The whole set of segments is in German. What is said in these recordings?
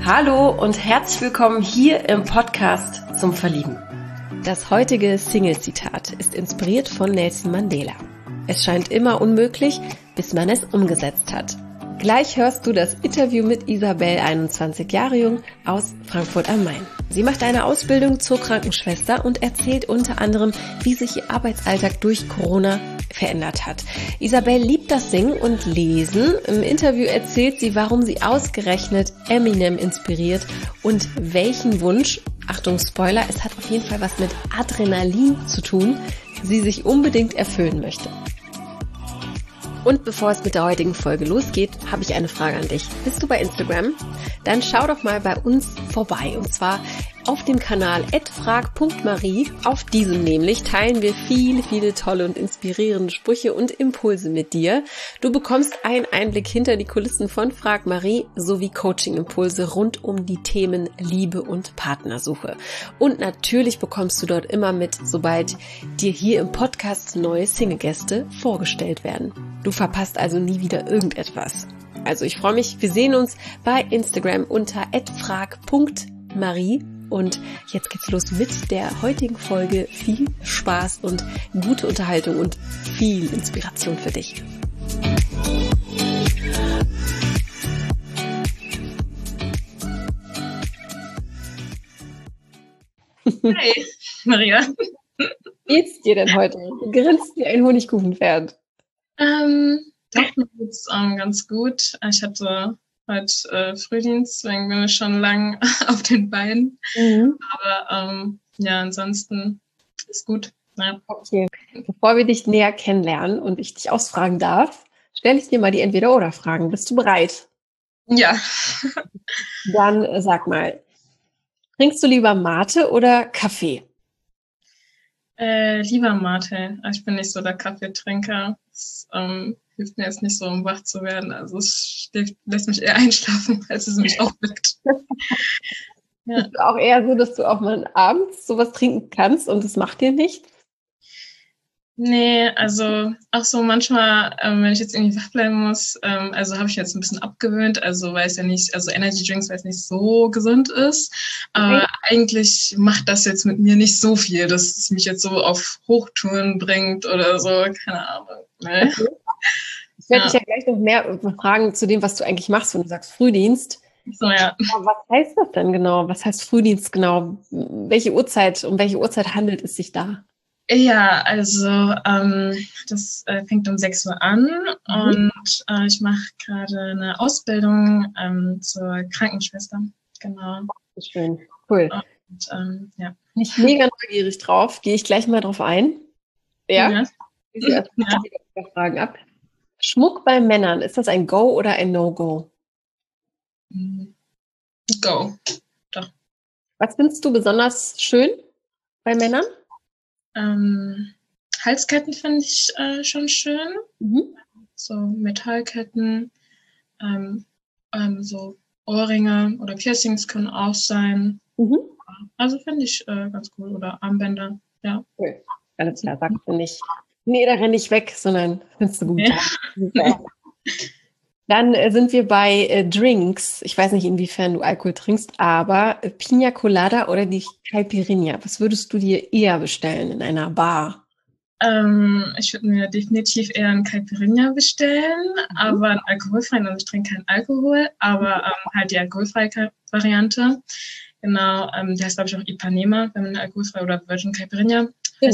Hallo und herzlich willkommen hier im Podcast zum Verlieben. Das heutige Single-Zitat ist inspiriert von Nelson Mandela. Es scheint immer unmöglich, bis man es umgesetzt hat. Gleich hörst du das Interview mit Isabel, 21 Jahre jung, aus Frankfurt am Main. Sie macht eine Ausbildung zur Krankenschwester und erzählt unter anderem, wie sich ihr Arbeitsalltag durch Corona verändert hat. Isabel liebt das Singen und Lesen. Im Interview erzählt sie, warum sie ausgerechnet Eminem inspiriert und welchen Wunsch, Achtung Spoiler, es hat auf jeden Fall was mit Adrenalin zu tun, sie sich unbedingt erfüllen möchte. Und bevor es mit der heutigen Folge losgeht, habe ich eine Frage an dich. Bist du bei Instagram? Dann schau doch mal bei uns vorbei. Und zwar auf dem Kanal @frag.marie. Auf diesem nämlich teilen wir viele tolle und inspirierende Sprüche und Impulse mit dir. Du bekommst einen Einblick hinter die Kulissen von Frag Marie sowie Coaching-Impulse rund um die Themen Liebe und Partnersuche. Und natürlich bekommst du dort immer mit, sobald dir hier im Podcast neue Single-Gäste vorgestellt werden. Du verpasst also nie wieder irgendetwas. Also ich freue mich, wir sehen uns bei Instagram unter @frag.marie. Und jetzt geht's los mit der heutigen Folge. Viel Spaß und gute Unterhaltung und viel Inspiration für dich. Hi, Maria. Wie geht's dir denn heute? Du grinst wie ein Honigkuchenpferd. Doch, mir geht's ganz gut. Ich hatte heute Frühdienst, deswegen bin ich schon lang auf den Beinen. Aber ja, ansonsten ist gut. Ja. Okay. Bevor wir dich näher kennenlernen und ich dich ausfragen darf, stelle ich dir mal die Entweder-oder-Fragen. Bist du bereit? Ja. Dann sag mal, trinkst du lieber Mate oder Kaffee? Lieber Mate. Ich bin nicht so der Kaffeetrinker. Das hilft mir jetzt nicht so, um wach zu werden. Also es lässt mich eher einschlafen, als es mich aufweckt. Ja. Ist auch eher so, dass du auch mal abends sowas trinken kannst und es macht dir nichts? Nee, also auch so manchmal, wenn ich jetzt irgendwie wach bleiben muss, also habe ich jetzt ein bisschen abgewöhnt, also weil es ja nicht, also Energy Drinks, weil es nicht so gesund ist, aber eigentlich macht das jetzt mit mir nicht so viel, dass es mich jetzt so auf Hochtouren bringt oder so, keine Ahnung. Nee. Okay. Ich werde dich ja gleich noch mehr fragen zu dem, was du eigentlich machst, wenn du sagst Frühdienst. So, ja. Aber was heißt das denn genau? Was heißt Frühdienst genau? Um welche Uhrzeit handelt es sich da? Ja, also das fängt um 6 Uhr an und ich mache gerade eine Ausbildung zur Krankenschwester. Genau. Schön, cool. Und ja. Bin ich mega neugierig drauf. Gehe ich gleich mal drauf ein. Ja? Ja. Fragen ab. Schmuck bei Männern, ist das ein Go oder ein No-Go? Go. Doch. Was findest du besonders schön bei Männern? Halsketten finde ich schon schön. So Metallketten, so Ohrringe oder Piercings können auch sein. Also finde ich ganz cool. Oder Armbänder, ja. Cool. Alles klar, sagst du nicht. Nee, da renne ich weg, sondern findest du gut. Ja. Dann sind wir bei Drinks. Ich weiß nicht, inwiefern du Alkohol trinkst, aber Pina Colada oder die Caipirinha. Was würdest du dir eher bestellen in einer Bar? Ich würde mir definitiv eher einen Caipirinha bestellen, aber einen alkoholfreien. Also ich trinke keinen Alkohol, aber halt die alkoholfreie Variante. Genau, die heißt, glaube ich, auch Ipanema, wenn man alkoholfrei oder Virgin Caipirinha.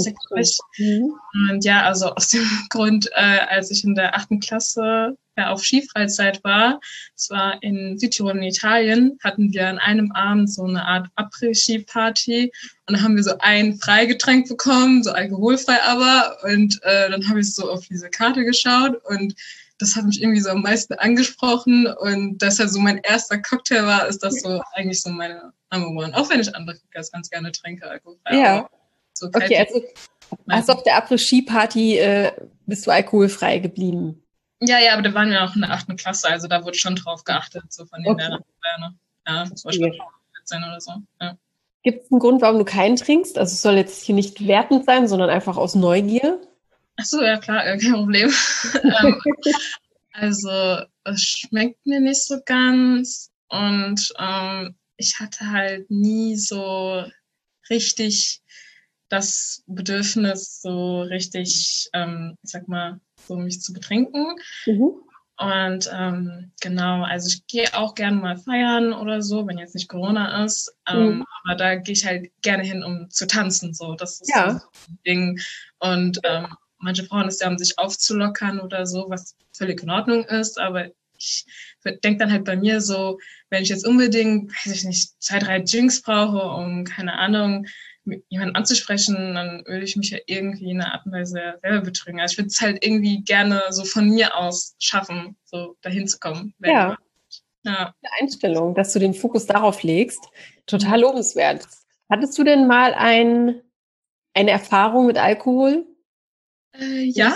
Und ja, also aus dem Grund, als ich in der 8. Klasse auf Skifreizeit war, es war in Südtirol in Italien, hatten wir an einem Abend so eine Art Après-Ski-Party und dann haben wir so ein Freigetränk bekommen, so alkoholfrei aber, und dann habe ich so auf diese Karte geschaut und das hat mich irgendwie so am meisten angesprochen und dass er so mein erster Cocktail war, ist das so eigentlich so meine Number One, auch wenn ich andere Cocktails ganz gerne trinke, alkoholfrei. Ja. So okay, also auf der Après-Ski-Party bist du alkoholfrei geblieben? Ja, aber da waren wir auch in der 8. Klasse, also da wurde schon drauf geachtet, so von den Lehrern. Ja, das war schon 14 oder so. Ja. Gibt es einen Grund, warum du keinen trinkst? Also es soll jetzt hier nicht wertend sein, sondern einfach aus Neugier? Ach so, ja klar, kein Problem. Also es schmeckt mir nicht so ganz. und ich hatte halt nie so richtig das Bedürfnis, so richtig, ich sag mal, so mich zu betrinken. Mhm. Und genau, also ich gehe auch gerne mal feiern oder so, wenn jetzt nicht Corona ist. Mhm. Aber da gehe ich halt gerne hin, um zu tanzen. So, das ist so Ja. ein Ding. Und manche Frauen ist ja, um sich aufzulockern oder so, was völlig in Ordnung ist. Aber ich denke dann halt bei mir so, wenn ich jetzt unbedingt, weiß ich nicht, 2, 3 Drinks brauche, um, keine Ahnung, jemanden anzusprechen, dann würde ich mich ja irgendwie in einer Art und Weise selber betrügen. Also ich würde es halt irgendwie gerne so von mir aus schaffen, so dahin zu kommen. Ja, Ja. eine Einstellung, dass du den Fokus darauf legst. Total lobenswert. Hattest du denn mal eine Erfahrung mit Alkohol? Ja,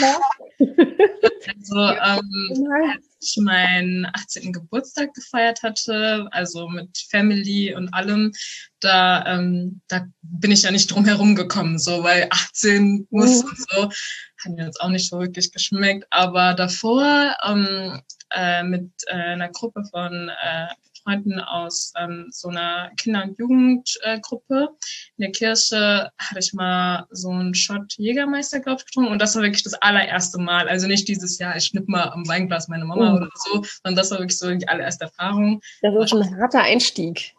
also Mal? als ich meinen 18. Geburtstag gefeiert hatte, also mit Family und allem, da bin ich ja nicht drum herum gekommen, so, weil 18 muss und so, hat mir jetzt auch nicht so wirklich geschmeckt, aber davor mit einer Gruppe von Freunden aus so einer Kinder- und Jugendgruppe in der Kirche hatte ich mal so einen Shot Jägermeister, glaube ich, getrunken. Und das war wirklich das allererste Mal. Also nicht dieses Jahr, ich schnipp mal am Weinglas meine Mama oder so, sondern das war wirklich so die allererste Erfahrung. Das ist ein harter Einstieg.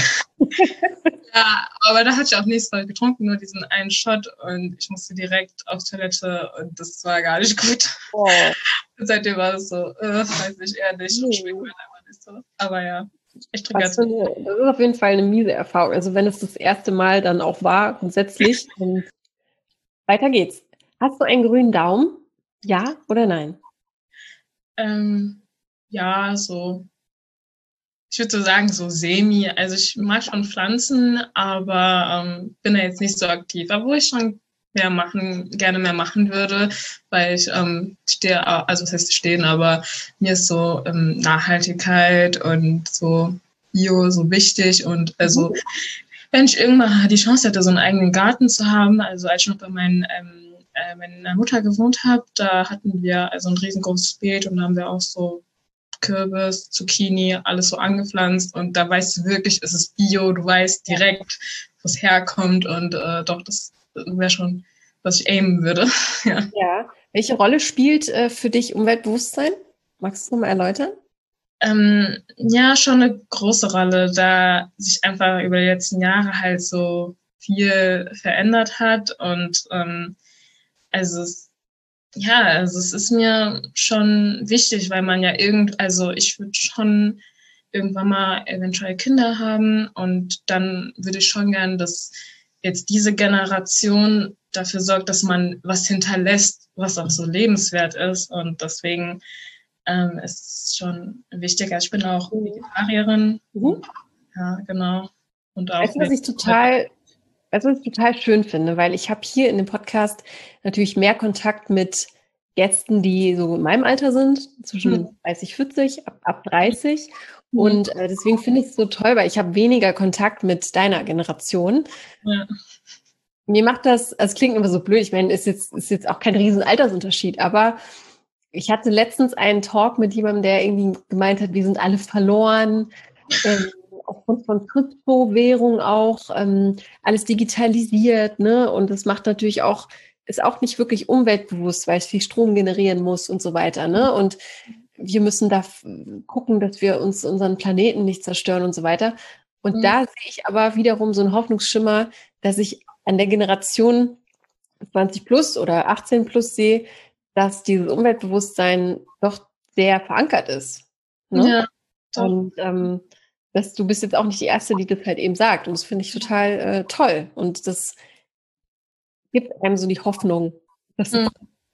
Ja, aber da hatte ich auch nichts getrunken, nur diesen einen Shot und ich musste direkt auf Toilette und das war gar nicht gut. Oh. Und seitdem war es so, weiß ich eher nicht und schmeckt mir einfach nicht so. Aber ja, ich trinke Das ist auf jeden Fall eine miese Erfahrung. Also wenn es das erste Mal dann auch war, grundsätzlich. Und weiter geht's. Hast du einen grünen Daumen? Ja oder nein? ja, so, ich würde so sagen, so semi. Also ich mag schon Pflanzen, aber bin da jetzt nicht so aktiv. Obwohl ich schon gerne mehr machen würde, weil ich stehe, also was heißt stehen, aber mir ist so Nachhaltigkeit und so Bio so wichtig und also wenn ich irgendwann die Chance hätte, so einen eigenen Garten zu haben, also als ich noch bei meiner Mutter gewohnt habe, da hatten wir also ein riesengroßes Beet und da haben wir auch so Kürbis, Zucchini, alles so angepflanzt und da weißt du wirklich, es ist Bio, du weißt direkt, wo es herkommt und doch, das wäre schon, was ich aimen würde. Ja. Ja. Welche Rolle spielt für dich Umweltbewusstsein? Magst du es mal erläutern? Ja, schon eine große Rolle, da sich einfach über die letzten Jahre halt so viel verändert hat und also also es ist mir schon wichtig, weil man ja also ich würde schon irgendwann mal eventuell Kinder haben und dann würde ich schon gern, dass jetzt diese Generation dafür sorgt, dass man was hinterlässt, was auch so lebenswert ist und deswegen ist es schon wichtig. Also ich bin auch Vegetarierin. Mhm. Ja, genau. Und auch Weißt du, was ich total schön finde, weil ich habe hier in dem Podcast natürlich mehr Kontakt mit Gästen, die so in meinem Alter sind, zwischen 30, 40, ab 30. Und deswegen finde ich es so toll, weil ich habe weniger Kontakt mit deiner Generation. ja. Mir macht das, also es klingt immer so blöd, ich meine, ist jetzt auch kein riesen Altersunterschied, aber ich hatte letztens einen Talk mit jemandem, der irgendwie gemeint hat, wir sind alle verloren, aufgrund von Kryptowährung auch, alles digitalisiert, ne? Und das macht natürlich auch, ist auch nicht wirklich umweltbewusst, weil es viel Strom generieren muss und so weiter, ne? Und wir müssen da gucken, dass wir uns unseren Planeten nicht zerstören und so weiter. Und da sehe ich aber wiederum so einen Hoffnungsschimmer, dass ich an der Generation 20 plus oder 18 plus sehe, dass dieses Umweltbewusstsein doch sehr verankert ist. Ne? Ja, doch. Und du bist jetzt auch nicht die Erste, die das halt eben sagt. Und das finde ich total toll. Und das gibt einem so die Hoffnung, dass es,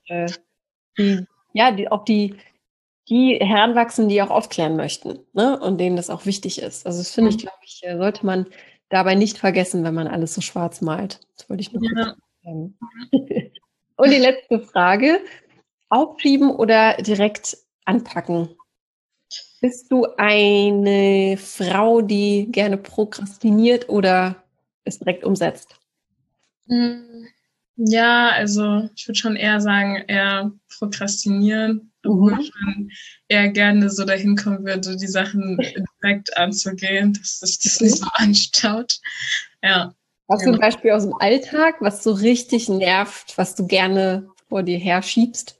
die heranwachsen, die auch aufklären möchten, ne? Und denen das auch wichtig ist. Also das finde ich, glaube ich, sollte man dabei nicht vergessen, wenn man alles so schwarz malt. Das wollte ich nur kurz sagen. Und die letzte Frage. Aufschieben oder direkt anpacken? Bist du eine Frau, die gerne prokrastiniert oder es direkt umsetzt? Ja, also ich würde schon eher sagen, eher prokrastinieren, obwohl ich dann eher gerne so dahin kommen würde, die Sachen direkt anzugehen, dass sich das nicht so anstaut. Ja, Hast du ein genau. Beispiel aus dem Alltag, was so richtig nervt, was du gerne vor dir herschiebst?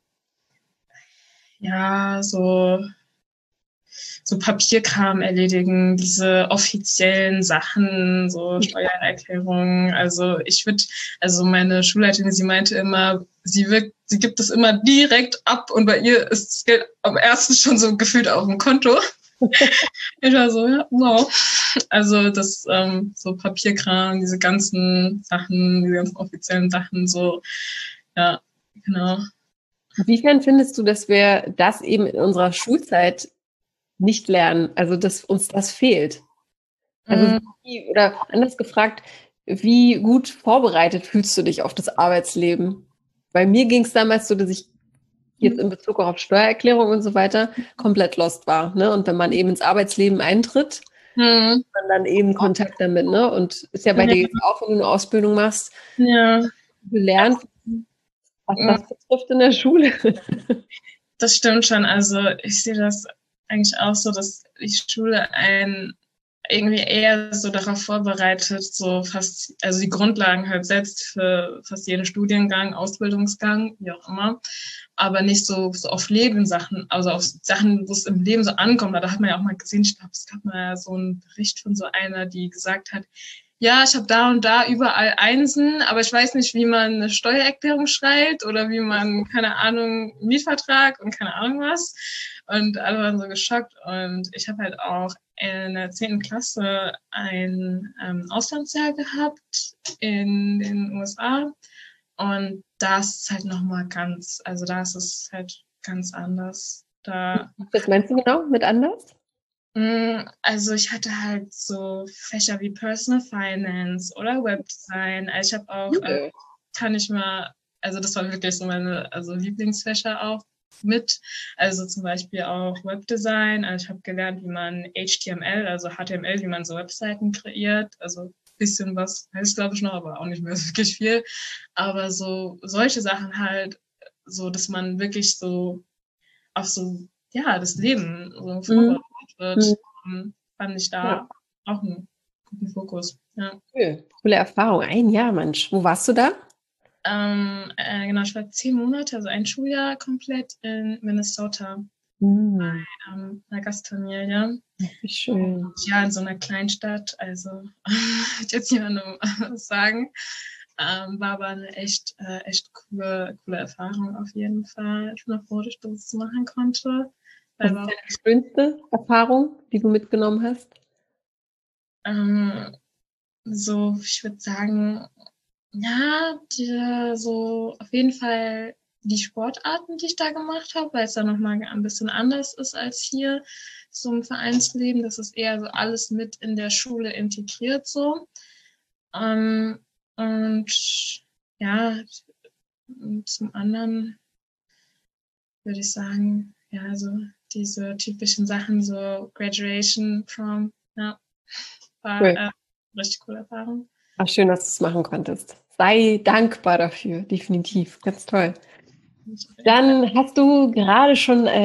Ja, so Papierkram erledigen, diese offiziellen Sachen, so Steuererklärungen. Also meine Schulleiterin, sie meinte immer, sie gibt es immer direkt ab und bei ihr ist das Geld am ersten schon so gefühlt auf dem Konto. Ich war so, ja, wow. Also so Papierkram, diese ganzen Sachen, diese ganzen offiziellen Sachen, so, ja, genau. Inwiefern findest du, dass wir das eben in unserer Schulzeit nicht lernen, also dass uns das fehlt? Also oder anders gefragt, wie gut vorbereitet fühlst du dich auf das Arbeitsleben? Bei mir ging es damals so, dass ich jetzt in Bezug auch auf Steuererklärung und so weiter komplett lost war. Ne? Und wenn man eben ins Arbeitsleben eintritt, Mhm. hat man dann eben Kontakt damit. Ne? Und ist ja bei dir jetzt auch, wenn du eine Ausbildung machst, Ja, gelernt, was ja. das betrifft in der Schule. Das stimmt schon. Also ich sehe das eigentlich auch so, dass die Schule einen irgendwie eher so darauf vorbereitet, also die Grundlagen halt setzt für fast jeden Studiengang, Ausbildungsgang, wie auch immer, aber nicht so auf Lebenssachen, also auf Sachen, wo es im Leben so ankommt. Da hat man ja auch mal gesehen, ich glaube, es gab mal ja so einen Bericht von so einer, die gesagt hat, ja, ich habe da und da überall Einsen, aber ich weiß nicht, wie man eine Steuererklärung schreibt oder wie man, keine Ahnung, Mietvertrag und keine Ahnung was. Und alle waren so geschockt. Und ich habe halt auch in der 10. Klasse ein Auslandsjahr gehabt in den USA. Und das ist halt nochmal also da ist es halt ganz anders. Was meinst du genau mit anders? Also ich hatte halt so Fächer wie Personal Finance oder Webdesign. Also ich habe auch, kann ich mal, also das war wirklich so meine Lieblingsfächer auch mit. Also zum Beispiel auch Webdesign. Also ich habe gelernt, wie man HTML, also HTML, wie man so Webseiten kreiert. Also ein bisschen was heißt, glaube ich, noch, aber auch nicht mehr wirklich viel. Aber so solche Sachen halt, so dass man wirklich so auf so, ja, das Leben so Mhm. vorbereitet wird, fand ich Ja, da auch einen guten Fokus. Ja. cool. Coole Erfahrung. Ein Jahr, Mensch. Wo warst du da? Genau, ich war 10 Monate, also ein Schuljahr komplett in Minnesota, Hm, einer Gastfamilie. wie schön. Ja, in so einer Kleinstadt, also ich jetzt niemandem was sagen. War aber eine echt coole Erfahrung auf jeden Fall. Ich bin auch froh, dass ich das machen konnte. Was Weil ist war auch, deine schönste Erfahrung, die du mitgenommen hast? so, ich würde sagen, ja, so auf jeden Fall die Sportarten, die ich da gemacht habe, weil es da nochmal ein bisschen anders ist als hier, so im Vereinsleben. Das ist eher so alles mit in der Schule integriert so. Ähm, und ja, zum anderen würde ich sagen, ja, so diese typischen Sachen, so Graduation, Prom, ja, war Cool. richtig coole Erfahrung. Ach, schön, dass du es machen konntest. Sei dankbar dafür, definitiv. Ganz toll. Dann hast du gerade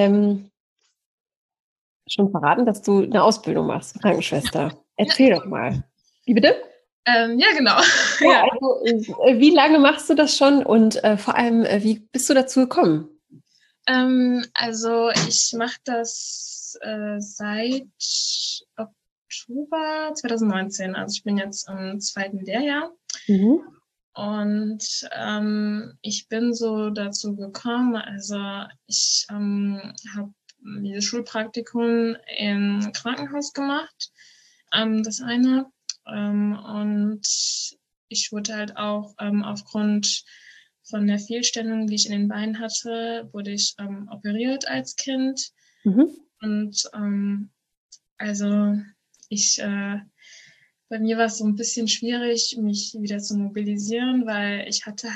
schon verraten, dass du eine Ausbildung machst, Krankenschwester. Ja, Erzähl doch mal. Wie bitte? ja, genau. Ja, Ja. also, wie lange machst du das schon und vor allem, wie bist du dazu gekommen? Also ich mache das seit Oktober 2019. Also ich bin jetzt im zweiten Lehrjahr. Mhm. Und ich bin so dazu gekommen, also ich habe dieses Schulpraktikum im Krankenhaus gemacht, das eine. Und ich wurde halt auch aufgrund von der Fehlstellung, die ich in den Beinen hatte, wurde ich operiert als Kind. Mhm. Und also ich bei mir war es so ein bisschen schwierig, mich wieder zu mobilisieren, weil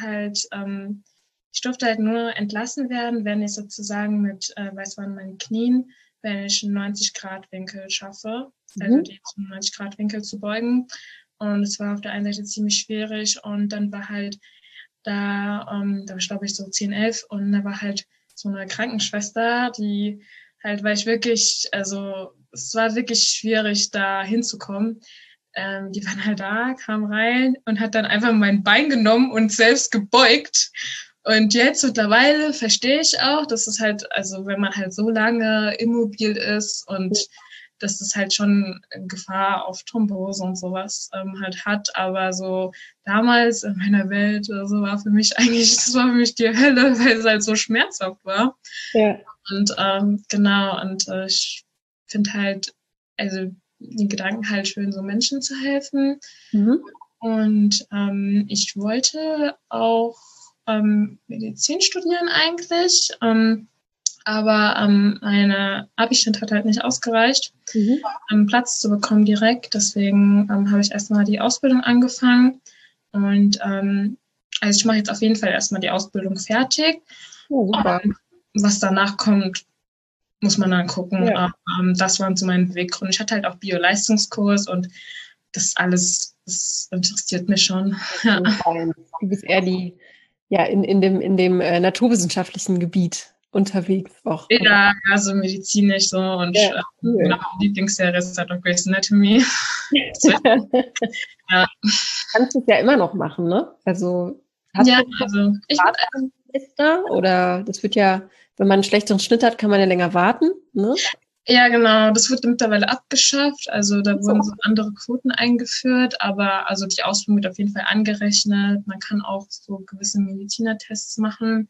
ich durfte halt nur entlassen werden, wenn ich sozusagen weil es waren meine Knien, wenn ich einen 90-Grad-Winkel schaffe, also Mhm. die zum 90-Grad-Winkel zu beugen. Und es war auf der einen Seite ziemlich schwierig und dann war halt da war ich, glaube ich, so 10, 11 und da war halt so eine Krankenschwester, die halt, weil ich wirklich, also es war wirklich schwierig, da hinzukommen. Die waren halt da, kam rein und hat dann einfach mein Bein genommen und selbst gebeugt. Und jetzt mittlerweile verstehe ich auch, dass es halt, also wenn man halt so lange immobil ist und dass es halt schon Gefahr auf Thrombose und sowas halt hat. Aber so damals in meiner Welt so war für mich eigentlich, das war für mich die Hölle, weil es halt so schmerzhaft war. Ja. Und genau, und ich finde halt, also den Gedanken halt schön, so Menschen zu helfen. Mhm. Und ich wollte auch Medizin studieren eigentlich, aber meine Abi-Stand hat halt nicht ausgereicht, Platz zu bekommen direkt. Deswegen habe ich erstmal die Ausbildung angefangen. Und also ich mache jetzt auf jeden Fall erstmal die Ausbildung fertig. Oh, super. Und was danach kommt, muss man dann gucken. Ja. Das waren so meine Beweggründe. Ich hatte halt auch Bio-Leistungskurs und das alles, das interessiert mich schon. Ja. Du bist eher in dem naturwissenschaftlichen Gebiet unterwegs auch. Ja, also medizinisch so und Ja, cool. meine Lieblingsserie ist halt auch Grey's Anatomy. Ja. Kannst du es ja immer noch machen, ne? Also hast Ja, du also ich Semester oder das wird ja, wenn man einen schlechteren Schnitt hat, kann man ja länger warten, ne? ja, genau, das wird mittlerweile abgeschafft. Also da wurden so andere Quoten eingeführt, aber also die Ausbildung wird auf jeden Fall angerechnet. Man kann auch so gewisse Medizinertests machen.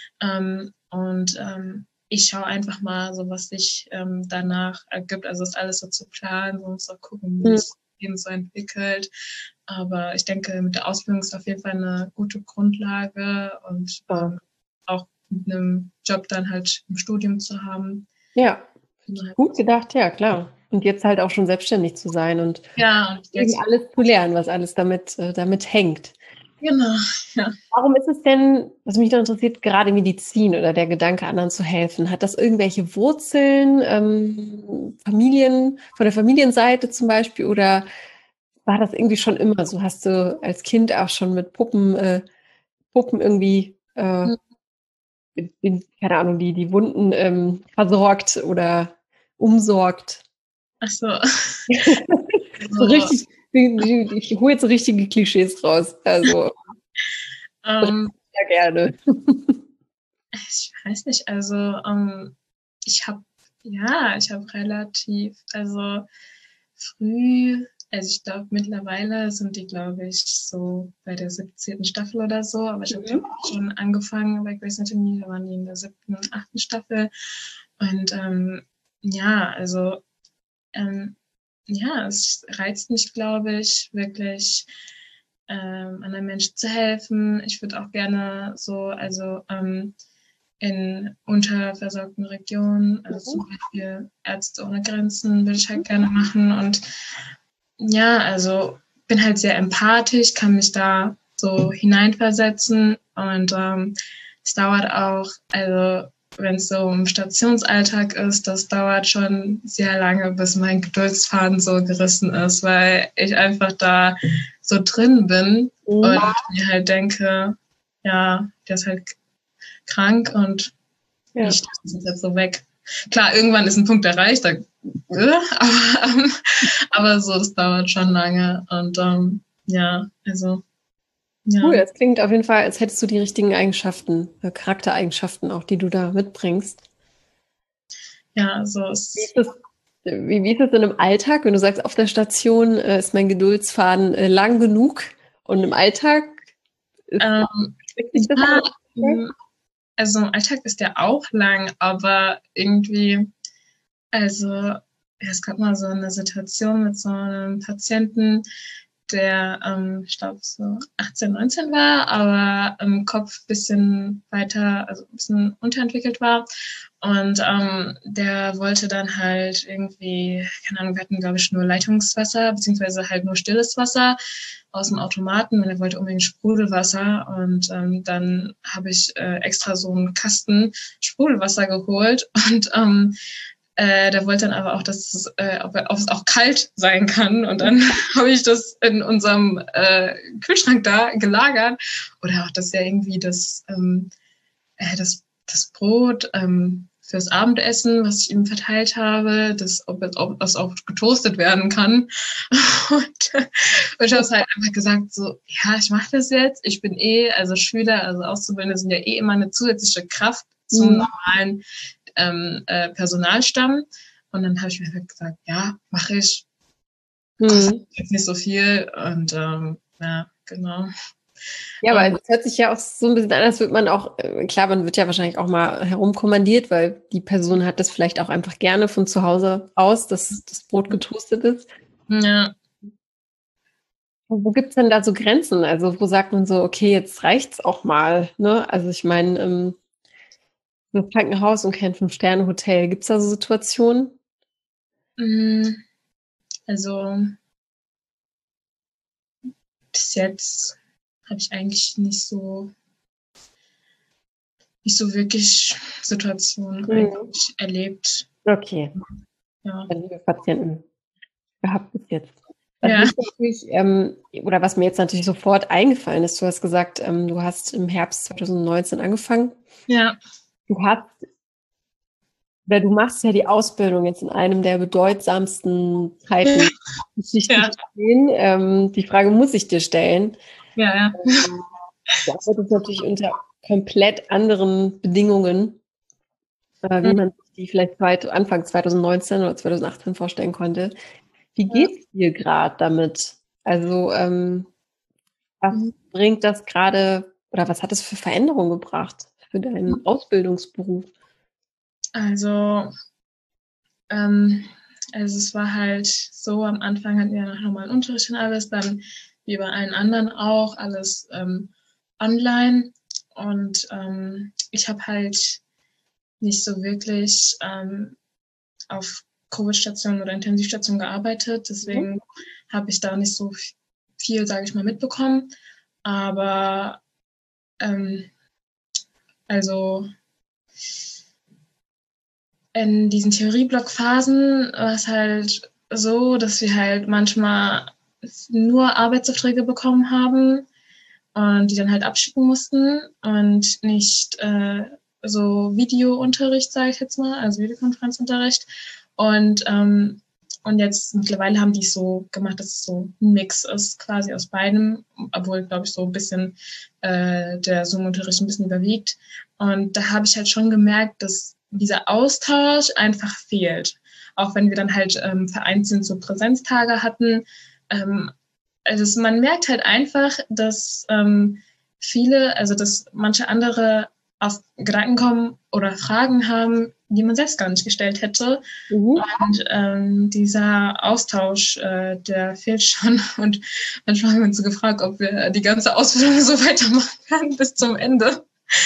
Ich schaue einfach mal, so was sich danach ergibt. Also ist alles so zu planen, so muss auch gucken, wie es eben so entwickelt. Aber ich denke, mit der Ausbildung ist auf jeden Fall eine gute Grundlage und auch mit einem Job dann halt im Studium zu haben. Ja, gut gedacht, ja, klar. Und jetzt halt auch schon selbstständig zu sein und jetzt alles zu lernen, was alles damit hängt. Genau, ja. Warum ist es denn, was mich da interessiert, gerade Medizin oder der Gedanke, anderen zu helfen? Hat das irgendwelche Wurzeln, von der Familienseite zum Beispiel, oder war das irgendwie schon immer so? Hast du als Kind auch schon mit Puppen irgendwie, keine Ahnung, die Wunden versorgt oder umsorgt? Ach so. So richtig, ich hole jetzt so richtige Klischees raus. Also, ja, gerne. Ich weiß nicht, also ich habe relativ, also früh, also ich glaube mittlerweile sind die, glaube ich, so bei der 17. Staffel oder so, aber ich habe schon angefangen bei Grey's Anatomy, da waren die in der 7., 8. Staffel und also es reizt mich, glaube ich, wirklich anderen Menschen zu helfen. Ich würde auch gerne so, also in unterversorgten Regionen, also zum Beispiel Ärzte ohne Grenzen würde ich halt gerne machen. Und ja, also bin halt sehr empathisch, kann mich da so hineinversetzen und es dauert auch, also wenn es so im Stationsalltag ist, das dauert schon sehr lange, bis mein Geduldsfaden so gerissen ist, weil ich einfach da so drin bin und mir halt denke, ja, der ist halt krank und ich dachte, das ist jetzt so weg. Klar, irgendwann ist ein Punkt erreicht, aber so, das dauert schon lange und also ja. Cool, das klingt auf jeden Fall, als hättest du die richtigen Eigenschaften, Charaktereigenschaften auch, die du da mitbringst. Ja, so ist wie ist es denn im Alltag, wenn du sagst, auf der Station ist mein Geduldsfaden lang genug und im Alltag ist also im Alltag ist der auch lang, aber irgendwie, also es gab mal so eine Situation mit so einem Patienten, der, ich glaube, so 18, 19 war, aber im Kopf ein bisschen weiter, also ein bisschen unterentwickelt war. Und der wollte dann halt irgendwie, keine Ahnung, wir hatten, glaube ich, nur Leitungswasser, beziehungsweise halt nur stilles Wasser aus dem Automaten und er wollte unbedingt Sprudelwasser. Und dann habe ich extra so einen Kasten Sprudelwasser geholt und Der wollte dann aber auch, dass ob es auch kalt sein kann. Und dann habe ich das in unserem Kühlschrank da gelagert. Oder auch, dass er irgendwie das Brot fürs Abendessen, was ich ihm verteilt habe, ob das auch getoastet werden kann. Und ich habe es halt einfach gesagt, so, ja, ich mache das jetzt. Ich bin also Schüler, also Auszubildende sind ja immer eine zusätzliche Kraft zum normalen Personalstamm. Und dann habe ich mir halt gesagt, ja, mache ich. Kostet jetzt nicht so viel. Und ja, genau. Ja, aber es hört sich ja auch so ein bisschen an, als würde man auch, klar, man wird ja wahrscheinlich auch mal herumkommandiert, weil die Person hat das vielleicht auch einfach gerne von zu Hause aus, dass das Brot getoastet ist. Ja. Wo gibt's denn da so Grenzen? Also wo sagt man so, okay, jetzt reicht's auch mal, ne? Also ich meine, so ein Krankenhaus und kein Fünf-Sterne-Hotel, gibt's da so Situationen? Also bis jetzt habe ich eigentlich nicht so wirklich Situationen eigentlich erlebt. Okay. Ja. Liebe Patienten gehabt bis jetzt. Ja. Oder was mir jetzt natürlich sofort eingefallen ist, du hast gesagt, du hast im Herbst 2019 angefangen. Ja. Du machst ja die Ausbildung jetzt in einem der bedeutsamsten Zeiten geschichtlich gesehen. Die Frage muss ich dir stellen. Ja. Du arbeitest natürlich unter komplett anderen Bedingungen, wie man sich die vielleicht Anfang 2019 oder 2018 vorstellen konnte. Wie geht's dir gerade damit? Also, was bringt das gerade oder was hat es für Veränderungen gebracht für deinen Ausbildungsberuf? Also es war halt so, am Anfang hatten wir noch normalen Unterricht und alles, dann wie bei allen anderen auch, alles online. Und ich habe halt nicht so wirklich auf Covid-Stationen oder Intensivstationen gearbeitet. Deswegen habe ich da nicht so viel, sage ich mal, mitbekommen. Aber also in diesen Theorieblockphasen war es halt so, dass wir halt manchmal nur Arbeitsaufträge bekommen haben und die dann halt abschicken mussten und nicht so Videounterricht, sage ich jetzt mal, also Videokonferenzunterricht. Und jetzt mittlerweile haben die es so gemacht, dass es so ein Mix ist, quasi aus beidem, obwohl, glaube ich, so ein bisschen der Zoom-Unterricht ein bisschen überwiegt. Und da habe ich halt schon gemerkt, dass dieser Austausch einfach fehlt. Auch wenn wir dann halt vereinzelt so Präsenztage hatten. Also man merkt halt einfach, dass dass manche andere auf Gedanken kommen oder Fragen haben, die man selbst gar nicht gestellt hätte. Und dieser Austausch, der fehlt schon. Und manchmal haben wir uns so gefragt, ob wir die ganze Ausbildung so weitermachen können bis zum Ende.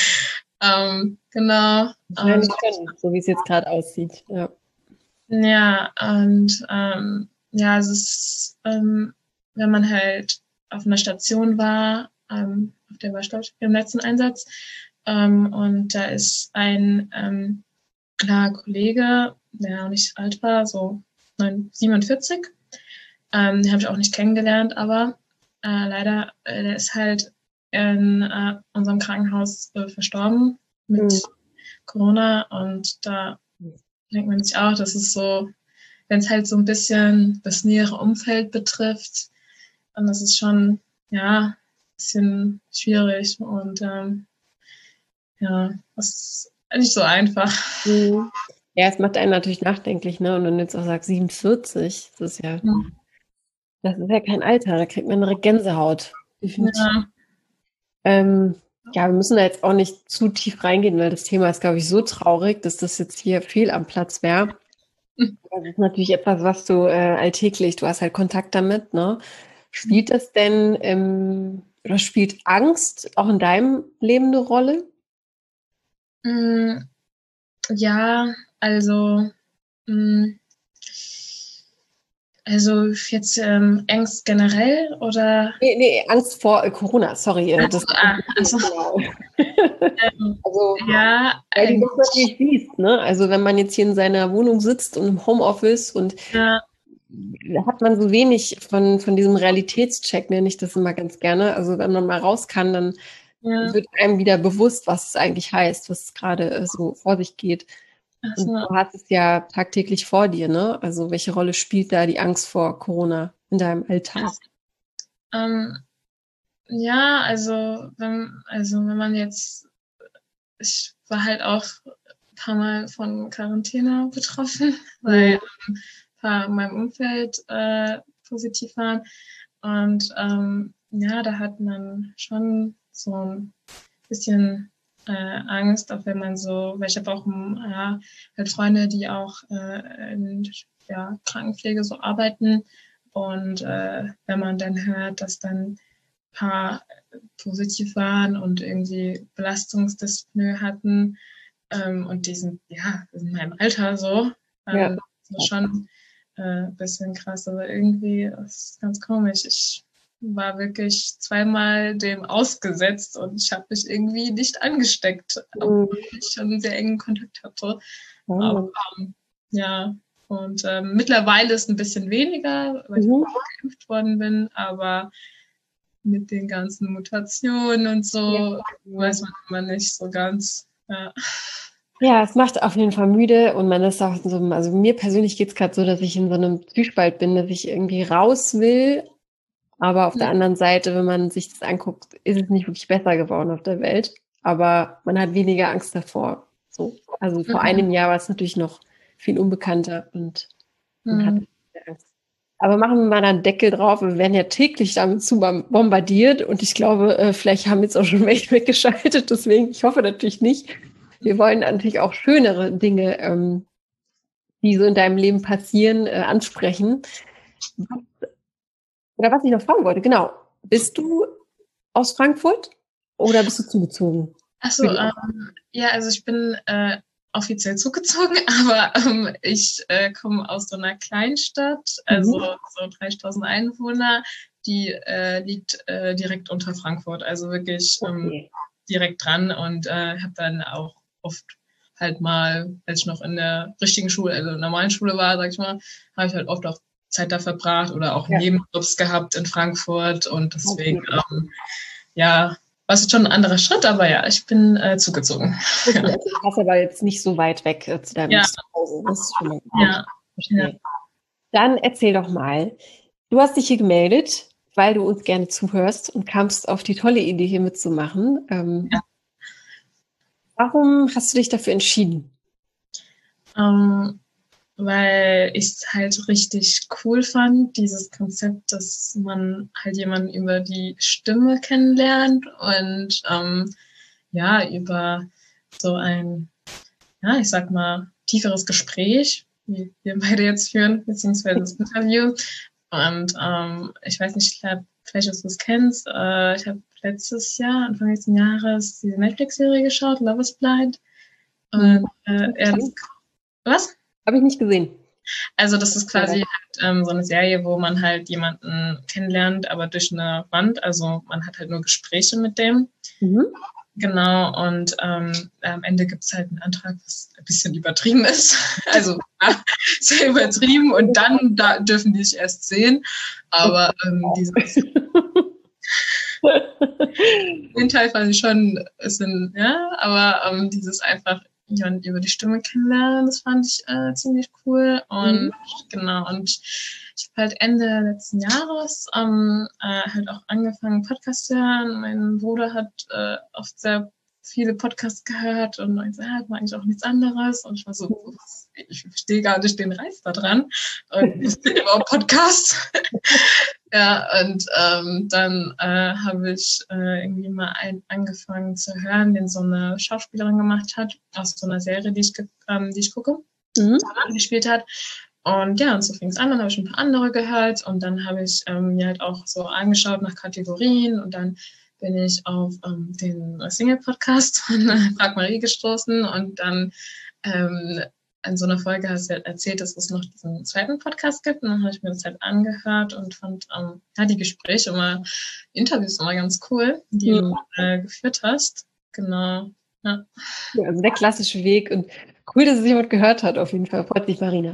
Genau. So wie es jetzt gerade aussieht. Ja. Ja, und es ist, wenn man halt auf einer Station war, auf der war ich, glaube ich, im letzten Einsatz, und da ist ein Kollege, der auch nicht alt war, so 47, den habe ich auch nicht kennengelernt, aber leider, der ist halt in unserem Krankenhaus verstorben mit Corona, und da denkt man sich auch, das ist so, wenn es halt so ein bisschen das nähere Umfeld betrifft, dann ist es schon, ein bisschen schwierig und das ist nicht so einfach. Ja, es macht einen natürlich nachdenklich, ne? Und wenn du jetzt auch sagst 47, das ist ja kein Alter, da kriegt man eine Gänsehaut. Definitiv. Ja, wir müssen da jetzt auch nicht zu tief reingehen, weil das Thema ist, glaube ich, so traurig, dass das jetzt hier fehl am Platz wäre. Das ist natürlich etwas, was du alltäglich, du hast halt Kontakt damit, ne? Spielt das denn, oder spielt Angst auch in deinem Leben eine Rolle? Ja, also Also jetzt Angst generell oder? Nee, Angst vor Corona, sorry. Also, Genau. ähm, Also, ja, weil du das eigentlich. natürlich siehst, ne? Also wenn man jetzt hier in seiner Wohnung sitzt und im Homeoffice und Ja, da hat man so wenig von diesem Realitätscheck, nenne ich das immer ganz gerne. Also wenn man mal raus kann, dann ja, wird einem wieder bewusst, was es eigentlich heißt, was gerade so vor sich geht. Und also, du hast es ja tagtäglich vor dir, ne? Also welche Rolle spielt da die Angst vor Corona in deinem Alltag? ähm, ja, also wenn man jetzt, ich war halt auch ein paar Mal von Quarantäne betroffen, weil Mhm. ein paar in meinem Umfeld positiv waren. Und ja, da hat man schon so ein bisschen Angst, auch wenn man so, weil ich habe auch ja, halt Freunde, die auch in ja, Krankenpflege so arbeiten. Und wenn man dann hört, dass dann ein paar positiv waren und irgendwie Belastungsdyspnoe hatten und die sind ja in meinem Alter so, Ja. dann ist das schon ein bisschen krass, aber irgendwie ist es ganz komisch. Ich war wirklich zweimal dem ausgesetzt und ich habe mich irgendwie nicht angesteckt, obwohl Mhm. ich schon einen sehr engen Kontakt hatte. Aber Wahnsinn. ja, und mittlerweile ist ein bisschen weniger, weil ich Mhm. geimpft worden bin, aber mit den ganzen Mutationen und Ja. so weiß man immer nicht so ganz. Ja. Ja, es macht auf jeden Fall müde und man ist auch in so einem, also mir persönlich geht es gerade so, dass ich in so einem Zwiespalt bin, dass ich irgendwie raus will, aber auf der anderen Seite, wenn man sich das anguckt, ist es nicht wirklich besser geworden auf der Welt, aber man hat weniger Angst davor. So. Also vor Mhm. einem Jahr war es natürlich noch viel unbekannter und man hatte Mhm. Angst. Aber machen wir mal einen Deckel drauf. Wir werden ja täglich damit zu bombardiert und ich glaube, vielleicht haben jetzt auch schon welche weggeschaltet. Deswegen, ich hoffe natürlich nicht. Wir wollen natürlich auch schönere Dinge, die so in deinem Leben passieren, ansprechen. Oder was ich noch fragen wollte, genau. Bist du aus Frankfurt oder bist du zugezogen Achso, für die Arbeit? ja, also ich bin offiziell zugezogen, aber ich komme aus so einer Kleinstadt, also Mhm. so 30.000 Einwohner, die liegt direkt unter Frankfurt, also wirklich Okay. direkt dran und habe dann auch oft halt mal, als ich noch in der richtigen Schule, also normalen Schule war, sag ich mal, habe ich halt oft auch Zeit da verbracht oder auch Ja, Nebenjobs gehabt in Frankfurt und deswegen, okay. ja, war es schon ein anderer Schritt, aber ja, ich bin zugezogen. Okay, also du hast aber jetzt nicht so weit weg zu deinem Ja, Zuhause. Das ist schon mal gut. ja, ja. Verstehe. Dann erzähl doch mal. Du hast dich hier gemeldet, weil du uns gerne zuhörst und kamst auf die tolle Idee, hier mitzumachen. Warum hast du dich dafür entschieden? Ähm, weil ich es halt richtig cool fand, dieses Konzept, dass man halt jemanden über die Stimme kennenlernt und ja, über so ein, ja, ich sag mal, tieferes Gespräch, wie wir beide jetzt führen, beziehungsweise das Interview. Und ich weiß nicht, ich glaube, vielleicht, dass du es kennst, ich habe letztes Jahr, Anfang letzten Jahres, diese Netflix-Serie geschaut, Love is Blind. Hm. Und ja, was? Habe ich nicht gesehen. Also das ist Ja. quasi halt, so eine Serie, wo man halt jemanden kennenlernt, aber durch eine Wand. Also man hat halt nur Gespräche mit dem. Mhm. Genau, und am Ende gibt es halt einen Antrag, was ein bisschen übertrieben ist. Also ja, sehr übertrieben und dann da dürfen die sich erst sehen. Aber den Teil fand ich schon, ja, aber dieses einfach jemanden über die Stimme kennenlernen, das fand ich ziemlich cool. Und Mhm. genau, und ich habe halt Ende letzten Jahres halt auch angefangen, Podcasts zu hören. Mein Bruder hat oft sehr viele Podcasts gehört und ich so, ja, hat man eigentlich auch nichts anderes. Und ich war so, ich verstehe gar nicht den Reiz da dran. Und was sind überhaupt Podcasts? Ja, und dann habe ich irgendwie mal angefangen zu hören, den so eine Schauspielerin gemacht hat, aus so einer Serie, die ich gucke, Mhm. gespielt hat. Und ja, und so fing es an, dann habe ich ein paar andere gehört und dann habe ich mir halt auch so angeschaut nach Kategorien und dann bin ich auf den Single-Podcast von Frag Marie gestoßen und dann in so einer Folge hast du halt erzählt, dass es noch diesen zweiten Podcast gibt. Und dann habe ich mir das halt angehört und fand die Gespräche immer, Interviews immer ganz cool, die du geführt hast. Genau. Ja. Ja, also der klassische Weg. Und cool, dass es jemand gehört hat, auf jeden Fall. Freut sich Marina.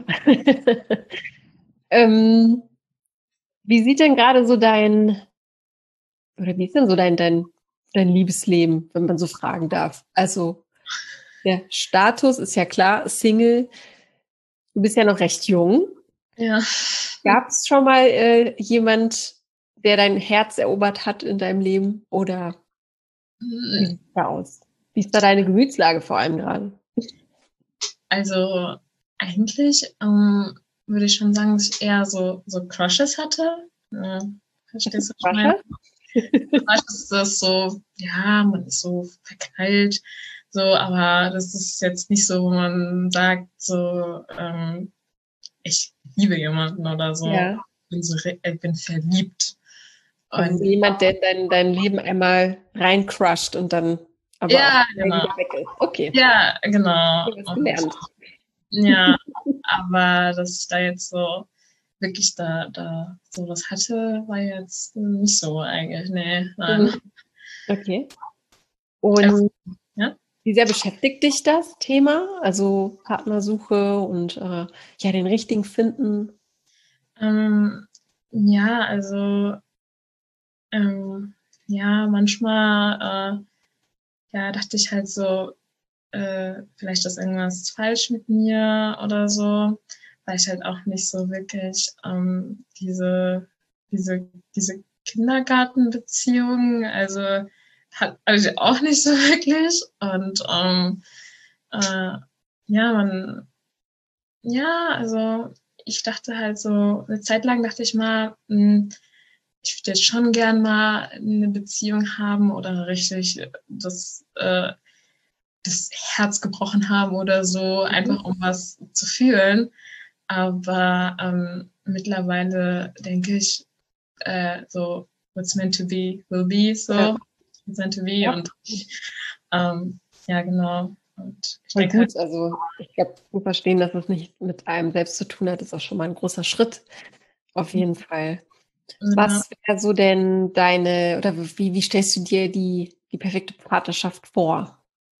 Wie sieht denn gerade so wie ist denn so dein Liebesleben, wenn man so fragen darf? Also, der Status ist ja klar, Single. Du bist ja noch recht jung. Ja. Gab es schon mal jemand, der dein Herz erobert hat in deinem Leben? Oder wie sieht es da aus? Wie ist da deine Gemütslage vor allem gerade? Also eigentlich würde ich schon sagen, dass ich eher so Crushes hatte. Ja, verstehst du, was ich meine? Crushes ist das so, ja, man ist so verknallt, so, aber das ist jetzt nicht so, wo man sagt, so, ich liebe jemanden oder so. Ja. Ich bin verliebt. Also jemand, der in dein Leben einmal reincrusht und dann aber ja, auch genau. wieder weg ist. Okay. Ja, genau. Was gelernt. Ja, aber dass ich da jetzt so wirklich da so was hatte, war jetzt nicht so eigentlich. Nee, nein. Okay. Und ja? Wie sehr beschäftigt dich das Thema? Also Partnersuche und den richtigen finden? Ja, also manchmal dachte ich halt so, vielleicht ist irgendwas falsch mit mir oder so, weil ich halt auch nicht so wirklich diese Kindergartenbeziehung, also also auch nicht so wirklich. Und also ich dachte halt so, eine Zeit lang dachte ich mal, ich würde jetzt schon gern mal eine Beziehung haben oder richtig das Herz gebrochen haben oder so, einfach um was zu fühlen. Aber mittlerweile denke ich, so, what's meant to be, will be, so. Ja. What's meant to be. Ja. Und genau. Und ich denke gut, also ich glaube, zu verstehen, dass es nicht mit einem selbst zu tun hat, ist auch schon mal ein großer Schritt. Auf jeden Fall. Ja. Was wäre so denn wie stellst du dir die perfekte Partnerschaft vor?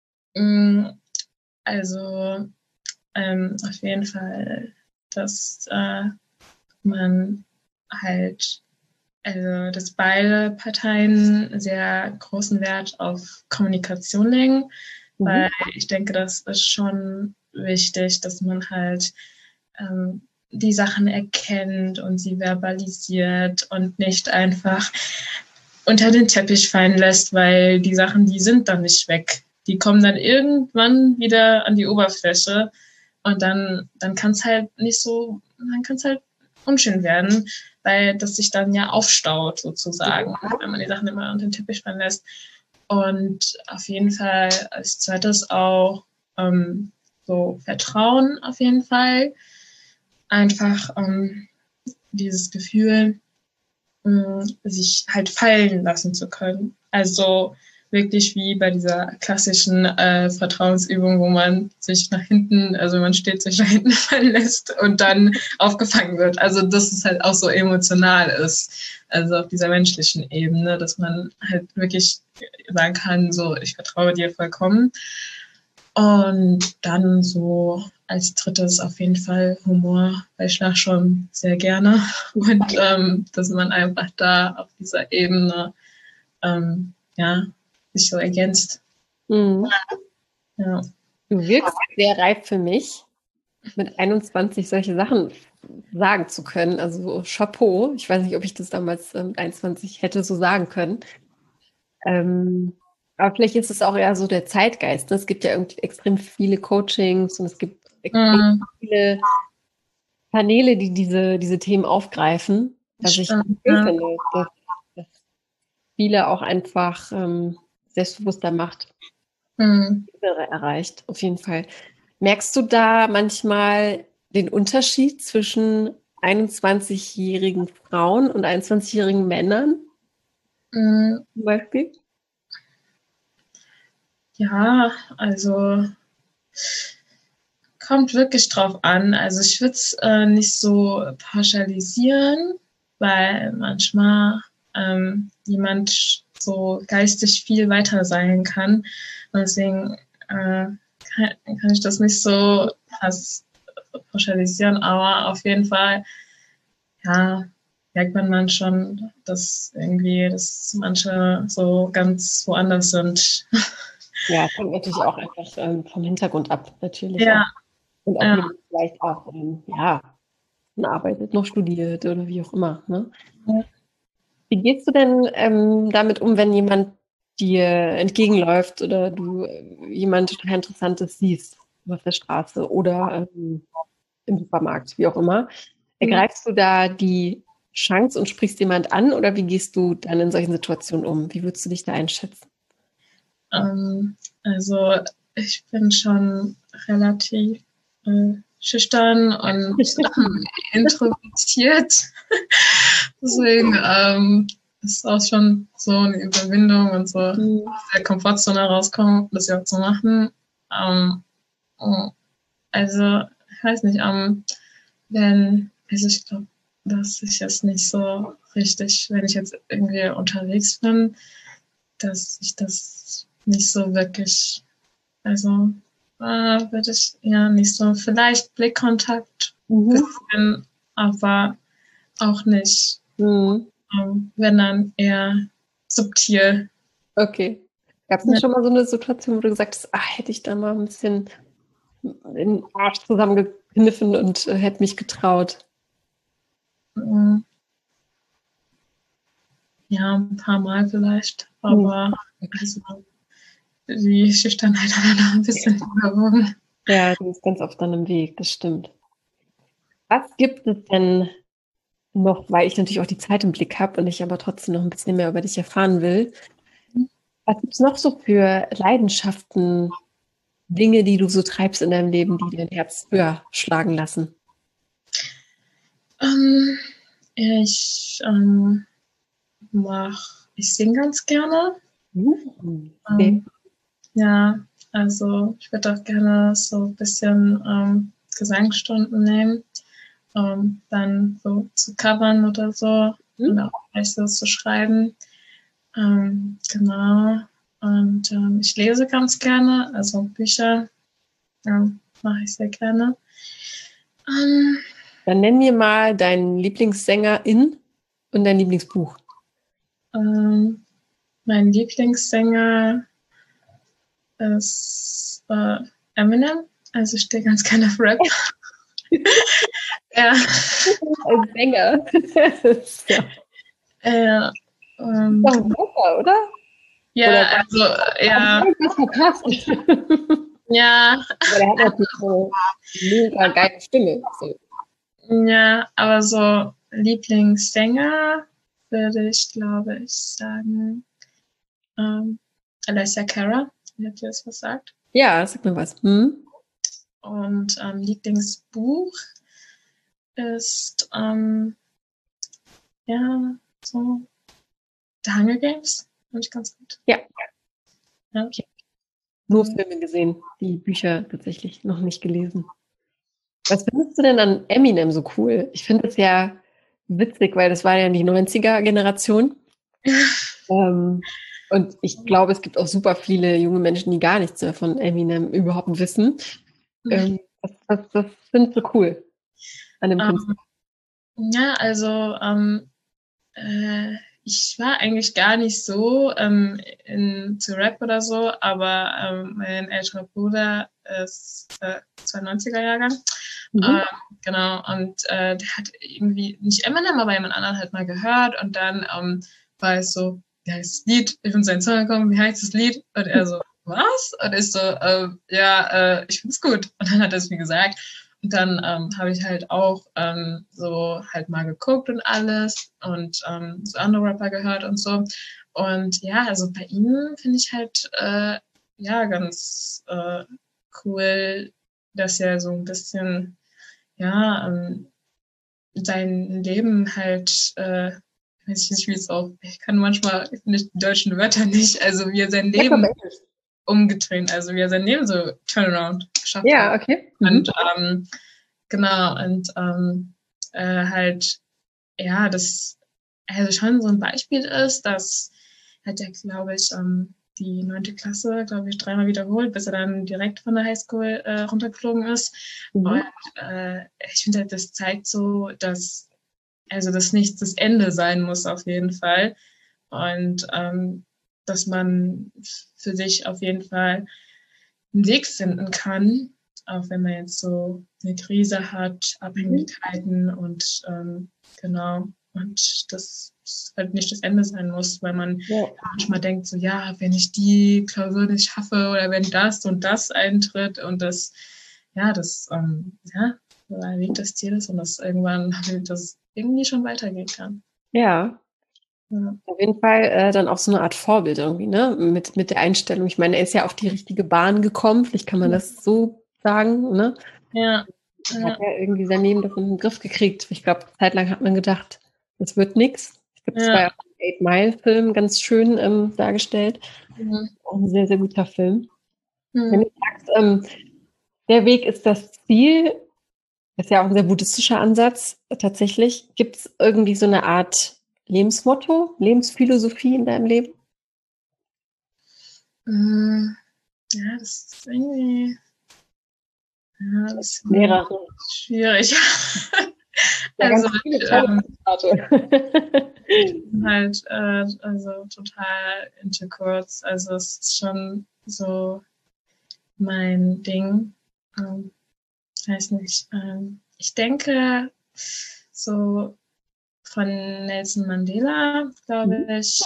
Also auf jeden Fall, dass man halt, also dass beide Parteien sehr großen Wert auf Kommunikation legen, weil ich denke, das ist schon wichtig, dass man halt die Sachen erkennt und sie verbalisiert und nicht einfach unter den Teppich fallen lässt, weil die Sachen, die sind dann nicht weg. Die kommen dann irgendwann wieder an die Oberfläche und dann kann es halt nicht so, dann kann es halt unschön werden, weil das sich dann ja aufstaut sozusagen, wenn man die Sachen immer unter den Teppich fallen lässt. Und auf jeden Fall als zweites auch so Vertrauen auf jeden Fall. Einfach dieses Gefühl, sich halt fallen lassen zu können. Also wirklich wie bei dieser klassischen Vertrauensübung, wo man sich nach hinten, also man steht sich nach hinten fallen lässt und dann aufgefangen wird. Also dass es halt auch so emotional ist, also auf dieser menschlichen Ebene, dass man halt wirklich sagen kann, so ich vertraue dir vollkommen. Und dann so als drittes auf jeden Fall Humor, weil ich lache schon sehr gerne. Und dass man einfach da auf dieser Ebene sich so ergänzt. Mhm. Ja. Du wirkst sehr reif für mich, mit 21 solche Sachen sagen zu können. Also Chapeau. Ich weiß nicht, ob ich das damals mit 21 hätte so sagen können. Aber vielleicht ist es auch eher so der Zeitgeist. Ne? Es gibt ja irgendwie extrem viele Coachings und es gibt extrem viele Kanäle, die diese Themen aufgreifen. Was ich cool finde, dass viele auch einfach selbstbewusster macht, erreicht. Auf jeden Fall. Merkst du da manchmal den Unterschied zwischen 21-jährigen Frauen und 21-jährigen Männern? Zum Beispiel? Ja, also kommt wirklich drauf an. Also ich würde es nicht so pauschalisieren, weil manchmal jemand so geistig viel weiter sein kann. Und deswegen kann ich das nicht so krass pauschalisieren, aber auf jeden Fall, ja, merkt man schon, dass manche so ganz woanders sind. Ja, es hängt natürlich auch einfach vom Hintergrund ab, natürlich. Ja, Und ob ja. jemand vielleicht auch, arbeitet, noch studiert oder wie auch immer. Ne? Wie gehst du denn damit um, wenn jemand dir entgegenläuft oder du jemand total Interessantes siehst auf der Straße oder im Supermarkt, wie auch immer? Ergreifst du da die Chance und sprichst jemand an oder wie gehst du dann in solchen Situationen um? Wie würdest du dich da einschätzen? Also ich bin schon relativ schüchtern und introvertiert. Deswegen ist auch schon so eine Überwindung und so aus der Komfortzone rauskommen, das ja auch zu machen. Also, ich weiß nicht, also ich glaube, dass ich jetzt nicht so richtig, wenn ich jetzt irgendwie unterwegs bin, dass ich das nicht so wirklich, also würde ich ja nicht so, vielleicht Blickkontakt bisschen, aber auch nicht, wenn dann eher subtil. Okay. Gab es nicht schon mal so eine Situation, wo du gesagt hast, hätte ich da mal ein bisschen den Arsch zusammengekniffen und hätte mich getraut? Ja, ein paar Mal vielleicht, aber also, die Schüchternheit hat dann noch ein bisschen überwogen. Ja, die ist ganz oft dann im Weg, das stimmt. Was gibt es denn noch, weil ich natürlich auch die Zeit im Blick habe und ich aber trotzdem noch ein bisschen mehr über dich erfahren will. Was gibt es noch so für Leidenschaften, Dinge, die du so treibst in deinem Leben, die dein Herz höher schlagen lassen? Ich ich singe ganz gerne. Okay. Ja, also ich würde auch gerne so ein bisschen Gesangsstunden nehmen, dann so zu covern oder so und auch vielleicht so zu schreiben. Genau. Und ich lese ganz gerne, also Bücher mache ich sehr gerne. Dann nenn mir mal deinen Lieblingssängerin und dein Lieblingsbuch. Mein Lieblingssänger ist Eminem. Also ich stehe ganz gerne auf Rap. Ja. Ein Sänger. Ja. Oder? Ja, oder also, ja. Was verpasst. Ja. Aber der hat natürlich so eine mega geile Stimme. So. Ja, aber so Lieblingssänger würde ich, glaube ich, sagen Alessia Cara. Hat ihr das was sagt? Ja, sag mir was. Und Lieblingsbuch ist so The Hunger Games. Fand ich ganz gut. Ja. Okay. Nur Filme gesehen, die Bücher tatsächlich noch nicht gelesen. Was findest du denn an Eminem so cool? Ich finde es ja witzig, weil das war ja die 90er-Generation. Und ich glaube, es gibt auch super viele junge Menschen, die gar nichts mehr von Eminem überhaupt wissen. Was findest du cool an dem Künstler? Ja, also ich war eigentlich gar nicht so zu Rap oder so, aber mein älterer Bruder ist 92er-Jahrgang. Genau, und der hat irgendwie nicht Eminem, aber jemand anderen halt mal gehört und dann war es so, wie heißt das Lied? Ich bin zu einem Song gekommen, wie heißt das Lied? Und er so, was? Und ich so, ich find's gut. Und dann hat er es mir gesagt. Und dann habe ich halt auch so halt mal geguckt und alles und so andere Rapper gehört und so. Und ja, also bei ihm finde ich halt ganz cool, dass er so ein bisschen sein Leben halt weiß ich nicht, wie es auch, ich kann manchmal nicht die deutschen Wörter nicht, also wie er sein Leben umgedreht, also wie er sein Leben so Turnaround geschafft hat. Ja, okay. Und genau, und halt, ja, das also schon so ein Beispiel ist, dass hat er, glaube ich, die 9. Klasse, glaube ich, 3-mal wiederholt, bis er dann direkt von der Highschool runtergeflogen ist. Und ich finde halt, das zeigt so, dass also das nicht das Ende sein muss auf jeden Fall. Und dass man für sich auf jeden Fall einen Weg finden kann, auch wenn man jetzt so eine Krise hat, Abhängigkeiten und genau. Und das halt nicht das Ende sein muss, weil man manchmal denkt so, ja, wenn ich die Klausur nicht schaffe oder wenn das und das eintritt und das, ja, das, ja, der Weg des Zieles und das irgendwann halt das irgendwie schon weitergehen kann. Ja. Ja. Auf jeden Fall dann auch so eine Art Vorbild irgendwie, ne? Mit der Einstellung. Ich meine, er ist ja auf die richtige Bahn gekommen, vielleicht kann man das so sagen, ne? Ja. Er hat ja irgendwie sein Leben davon in den Griff gekriegt. Ich glaube, zeitlang hat man gedacht, das wird nichts. Es gibt zwei 8-Mile-Film, ganz schön dargestellt. Auch ein sehr, sehr guter Film. Wenn du sagst, der Weg ist das Ziel, ist ja auch ein sehr buddhistischer Ansatz tatsächlich. Gibt es irgendwie so eine Art Lebensmotto, Lebensphilosophie in deinem Leben? Ja, das ist irgendwie das ist Mehrere. schwierig. Ja, also ganz viele tolle Zitate. halt also total into kurz. Also es ist schon so mein Ding. Weiß nicht. Ich denke so von Nelson Mandela, glaube ich,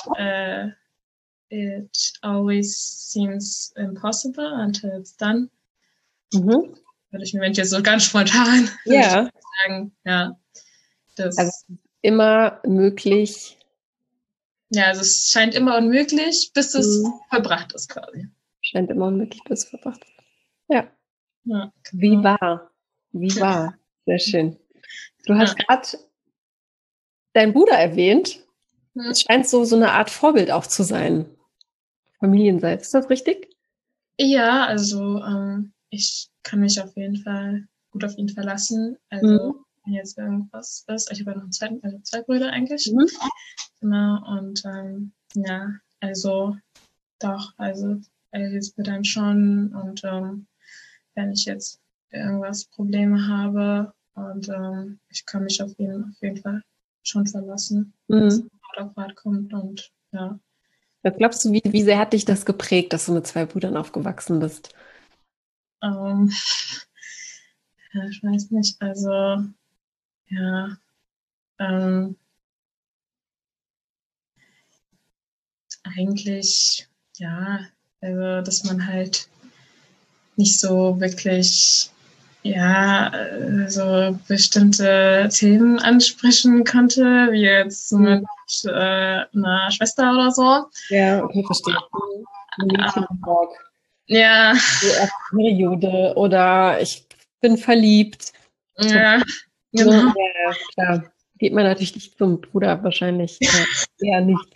it always seems impossible until it's done. Würde ich mir jetzt so ganz spontan sagen. Ja. Das, also immer möglich. Ja, also es scheint immer unmöglich, bis es vollbracht ist quasi. Scheint immer unmöglich, bis es vollbracht ist. Ja. Ja, Wie wahr. Wie wahr. Sehr schön. Du hast gerade deinen Bruder erwähnt. Es scheint so eine Art Vorbild auch zu sein. Familienseits. Ist das richtig? Ja, also ich kann mich auf jeden Fall gut auf ihn verlassen. Also wenn jetzt irgendwas ist. Ich habe ja noch zwei Brüder eigentlich. Genau, und ja, also doch, also er hilft mir dann schon und wenn ich jetzt irgendwas Probleme habe und ich kann mich auf jeden Fall schon verlassen, dass er auf Rat kommt und ja. Was glaubst du, wie sehr hat dich das geprägt, dass du mit 2 Brüdern aufgewachsen bist? Ja, ich weiß nicht, also ja, eigentlich, ja, also dass man halt nicht so wirklich so bestimmte Themen ansprechen konnte, wie jetzt mit einer Schwester oder so. Ja, okay, verstehe. Ja. Die erste Periode oder ich bin verliebt. Ja, genau. Ja, klar. Geht man natürlich nicht zum Bruder, wahrscheinlich eher nicht.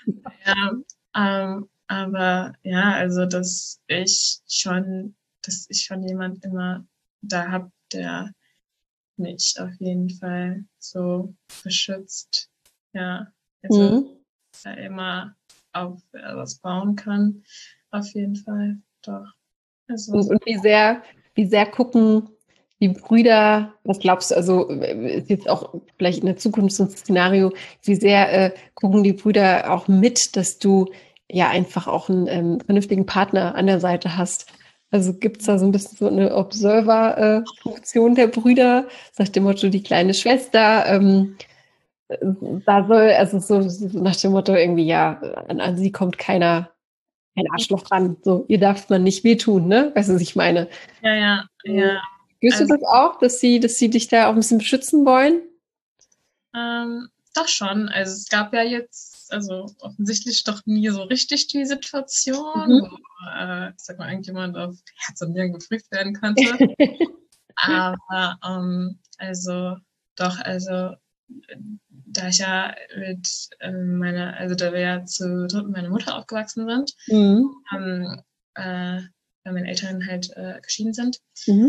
Ja, aber ja, also dass ich schon jemand immer da habe, der mich auf jeden Fall so beschützt. Ja, also da immer auf was bauen kann. Auf jeden Fall, doch. Also, und wie sehr gucken die Brüder, was glaubst du, also ist jetzt auch vielleicht in der Zukunft so ein Szenario, wie sehr gucken die Brüder auch mit, dass du ja einfach auch einen vernünftigen Partner an der Seite hast? Also gibt es da so ein bisschen so eine Observer-Funktion der Brüder, nach dem Motto, die kleine Schwester, da soll, also so nach dem Motto irgendwie, ja, an sie kommt kein Arschloch ran. So, ihr darf man nicht wehtun, ne? Weißt du, was ich meine? Ja. Spürst du das auch, dass sie dich da auch ein bisschen beschützen wollen? Doch schon. Also es gab ja jetzt, also offensichtlich doch nie so richtig die Situation, wo, sag mal, irgendjemand auf Herz und Nieren geprüft werden konnte. Aber also doch, also da ich ja mit da wir ja zu dritt mit meiner Mutter aufgewachsen sind, weil meine Eltern halt geschieden sind,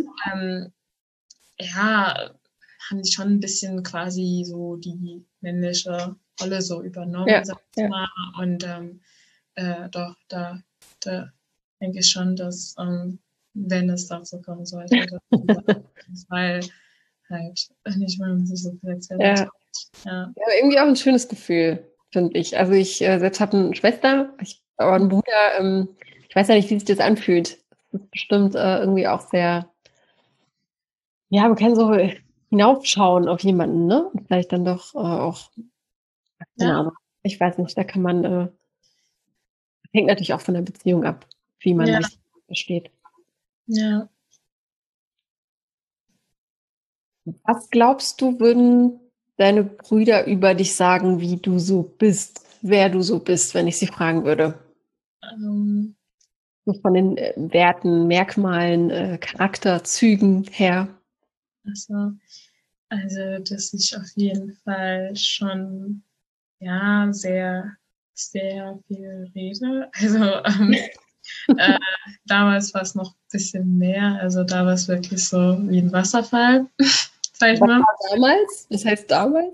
ja, haben die schon ein bisschen quasi so die männliche Rolle so übernommen, sag ich mal. Und doch, da denke ich schon, dass, wenn es dazu kommen sollte, weil halt nicht mehr sich so sexuell ja, irgendwie auch ein schönes Gefühl, finde ich. Also ich selbst habe eine Schwester, aber einen Bruder, ich weiß ja nicht, wie sich das anfühlt. Das ist bestimmt irgendwie auch sehr, ja, man kann so hinaufschauen auf jemanden, ne? Und vielleicht dann doch auch, keine Ahnung, ich weiß nicht, da kann man, hängt natürlich auch von der Beziehung ab, wie man sich versteht. Ja. Was glaubst du, würden deine Brüder über dich sagen, wie du so bist, wer du so bist, wenn ich sie fragen würde? So von den Werten, Merkmalen, Charakterzügen her. Also, dass ich auf jeden Fall schon, ja, sehr, sehr viel rede. Also, damals war es noch ein bisschen mehr. Also, da war es wirklich so wie ein Wasserfall, sag ich mal. Was war damals? Was heißt damals?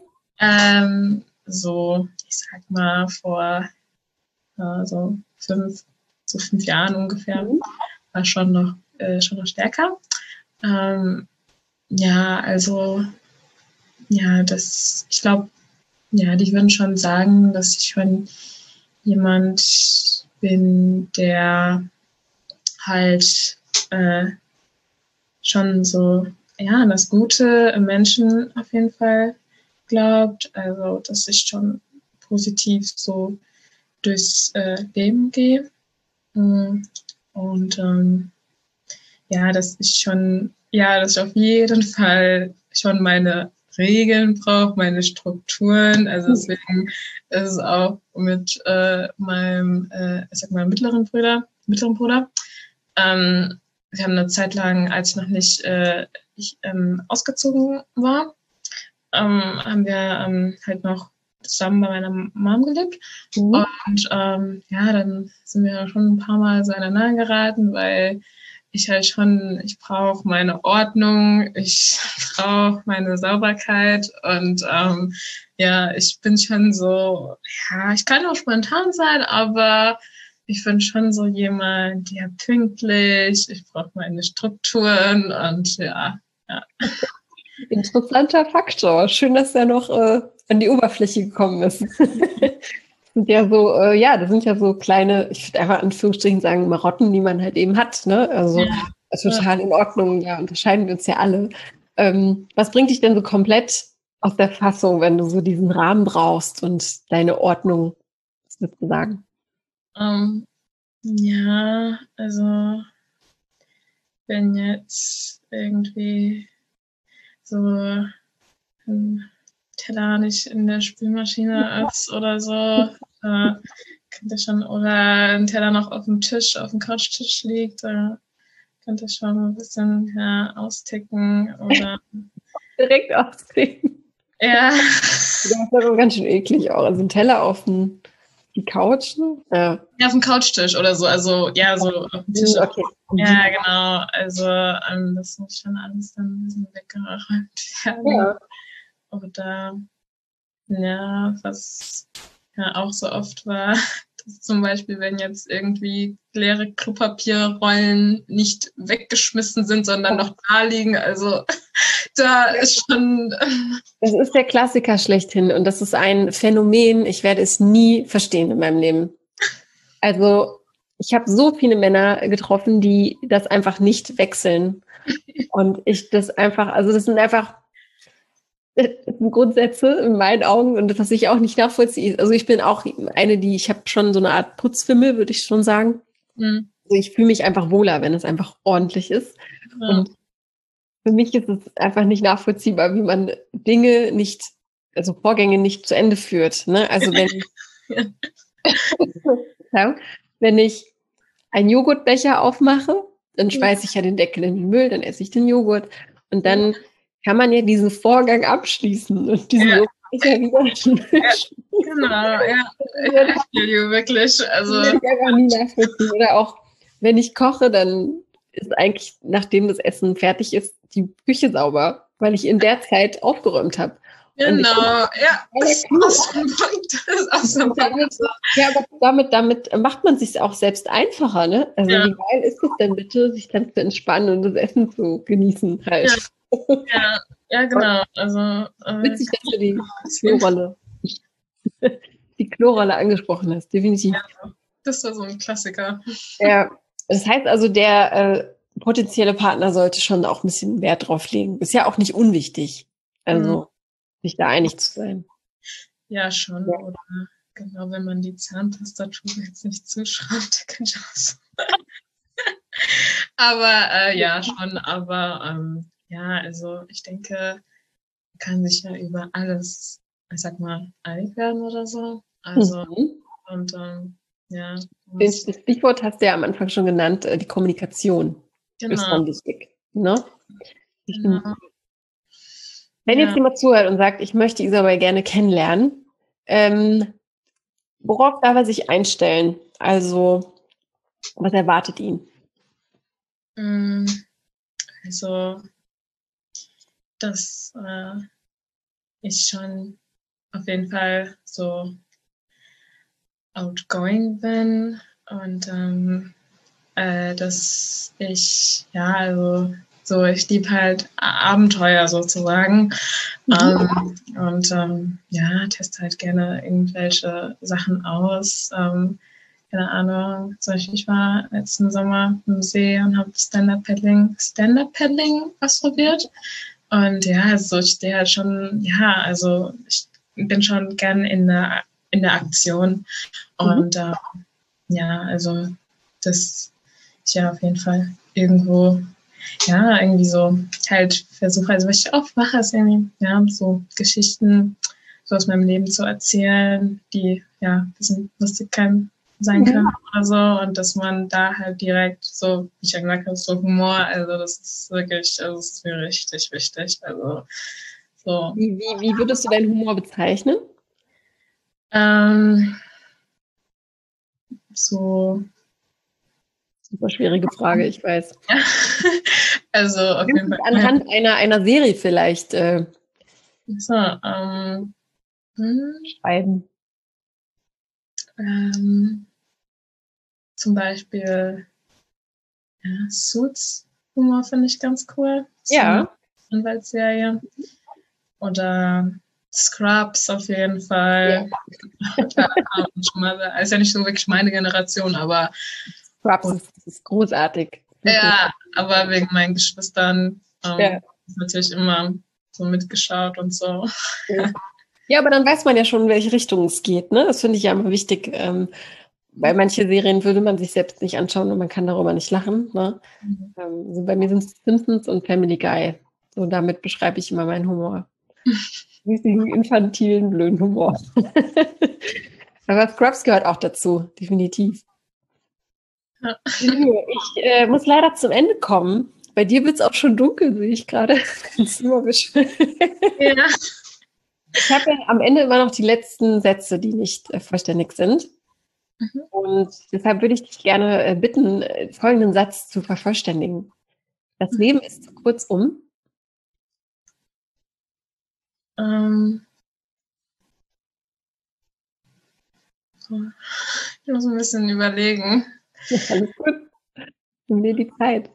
So, ich sag mal, vor so 5 Jahren ungefähr, war schon noch stärker. Ja, also, ja, ich glaube, ja, die würden schon sagen, dass ich schon jemand bin, der halt schon so, ja, an das Gute im Menschen auf jeden Fall glaubt. Also, dass ich schon positiv so durchs Leben gehe. Und ja, dass ich auf jeden Fall schon meine Regeln brauche, meine Strukturen. Also deswegen ist es auch mit meinem, ich sag mal, mittleren Bruder. Wir haben eine Zeit lang, als ich noch nicht ausgezogen war, haben wir halt noch zusammen bei meiner Mom gelebt. Und ja, dann sind wir schon ein paar Mal so aneinander geraten, weil ich brauche meine Ordnung, ich brauche meine Sauberkeit und ja, ich bin schon so, ja, ich kann auch spontan sein, aber ich bin schon so jemand, der pünktlich, ich brauche meine Strukturen und ja. Interessanter Faktor. Schön, dass er noch an die Oberfläche gekommen ist. Das sind ja so kleine, ich würde einfach in Anführungsstrichen sagen, Marotten, die man halt eben hat, ne? Also total in Ordnung, ja, unterscheiden wir uns ja alle. Was bringt dich denn so komplett aus der Fassung, wenn du so diesen Rahmen brauchst und deine Ordnung, was würdest du sagen? Ja, also wenn jetzt irgendwie so ein Teller nicht in der Spülmaschine ist oder so, könnte schon, oder ein Teller noch auf dem Couchtisch liegt, könnte schon ein bisschen austicken oder direkt austicken. Ja. Das ist aber ganz schön eklig auch. Also ein Teller auf die Couch, ne? Ja, auf dem Couchtisch oder so, also ja, so auf dem Tisch. Okay. Ja, genau. Also das muss schon alles dann ein bisschen weggeräumt werden. Ja. Oder ja, was ja auch so oft war, dass zum Beispiel, wenn jetzt irgendwie leere Klopapierrollen nicht weggeschmissen sind, sondern noch da liegen, also da ist schon... Das ist der Klassiker schlechthin und das ist ein Phänomen, ich werde es nie verstehen in meinem Leben. Also ich habe so viele Männer getroffen, die das einfach nicht wechseln und das sind einfach Grundsätze in meinen Augen und was ich auch nicht nachvollziehe. Also ich bin auch ich habe schon so eine Art Putzfimmel, würde ich schon sagen. Mhm. Also ich fühle mich einfach wohler, wenn es einfach ordentlich ist. Ja. Und für mich ist es einfach nicht nachvollziehbar, wie man Vorgänge nicht zu Ende führt. Ne? Also wenn ich einen Joghurtbecher aufmache, dann schmeiße ich ja den Deckel in den Müll, dann esse ich den Joghurt und dann kann man ja diesen Vorgang abschließen und diesen Joghurtbecher wieder genau, ja. Ich will wirklich. Also das kann ich nie nachvollziehen. Oder auch wenn ich koche, dann ist eigentlich, nachdem das Essen fertig ist, die Küche sauber, weil ich in der Zeit aufgeräumt habe. Genau, ja, das ist auch so ein Punkt. Das ist auch so ein Punkt. Ja, aber damit macht man sich auch selbst einfacher, ne? Also wie geil ist es denn bitte, sich dann zu entspannen und das Essen zu genießen halt. Ja, genau. Also witzig, dass du die Klorolle angesprochen hast, definitiv. Ja, das war so ein Klassiker. Ja, das heißt also, der potenzielle Partner sollte schon auch ein bisschen Wert drauf legen. Ist ja auch nicht unwichtig, also sich da einig zu sein. Ja, schon. Ja. Oder genau, wenn man die Zahntastatur jetzt nicht zuschraubt, kann ich auch so. Aber ja, schon. Aber ja, also ich denke, man kann sich ja über alles, ich sag mal, einig werden oder so. Also und ja. Das Stichwort hast du ja am Anfang schon genannt, die Kommunikation ist dann wichtig. Ne? Genau. Wenn jetzt jemand zuhört und sagt, ich möchte Isabel gerne kennenlernen, worauf darf er sich einstellen? Also, was erwartet ihn? Also, dass ich schon auf jeden Fall so outgoing bin und dass ich, ja, also so, ich liebe halt Abenteuer sozusagen und ja, teste halt gerne irgendwelche Sachen aus. Keine Ahnung, zum Beispiel ich war letzten Sommer im See und habe Stand-Up-Paddling ausprobiert. Und ja, also ich stehe halt schon, ja, also ich bin schon gern in der Aktion. Und ja, also das ich ja auf jeden Fall irgendwo, ja, irgendwie so halt versuche, also was ich oft mache, ist irgendwie, ja, so Geschichten so aus meinem Leben zu erzählen, die ja ein bisschen lustig sein können oder so. Und dass man da halt direkt so, wie ich ja gesagt habe, so Humor, also das ist wirklich, also das ist mir richtig wichtig. Also so. Wie würdest du deinen Humor bezeichnen? So. Super schwierige Frage, ich weiß. Ja. Also auf jeden Fall. Anhand einer Serie vielleicht schreiben. Zum Beispiel Suits Humor finde ich ganz cool. Ja. So eine Anwaltsserie. Oder Scrubs auf jeden Fall. Ja. Ist ja nicht so wirklich meine Generation, aber Scrubs ist großartig. Ja, aber wegen meinen Geschwistern ist natürlich immer so mitgeschaut und so. Ja, aber dann weiß man ja schon, in welche Richtung es geht. Ne? Das finde ich ja immer wichtig. Weil manche Serien würde man sich selbst nicht anschauen und man kann darüber nicht lachen. Ne? Also bei mir sind es Simpsons und Family Guy. So damit beschreibe ich immer meinen Humor. Diesen infantilen, blöden Humor. Aber Scrubs gehört auch dazu, definitiv. Ja. Ich muss leider zum Ende kommen. Bei dir wird es auch schon dunkel, sehe ich gerade. Ja. Ich habe ja am Ende immer noch die letzten Sätze, die nicht vollständig sind. Und deshalb würde ich dich gerne bitten, folgenden Satz zu vervollständigen. Das Leben ist zu kurz um. Ich muss ein bisschen überlegen. Ja, alles gut. Nimm dir die Zeit.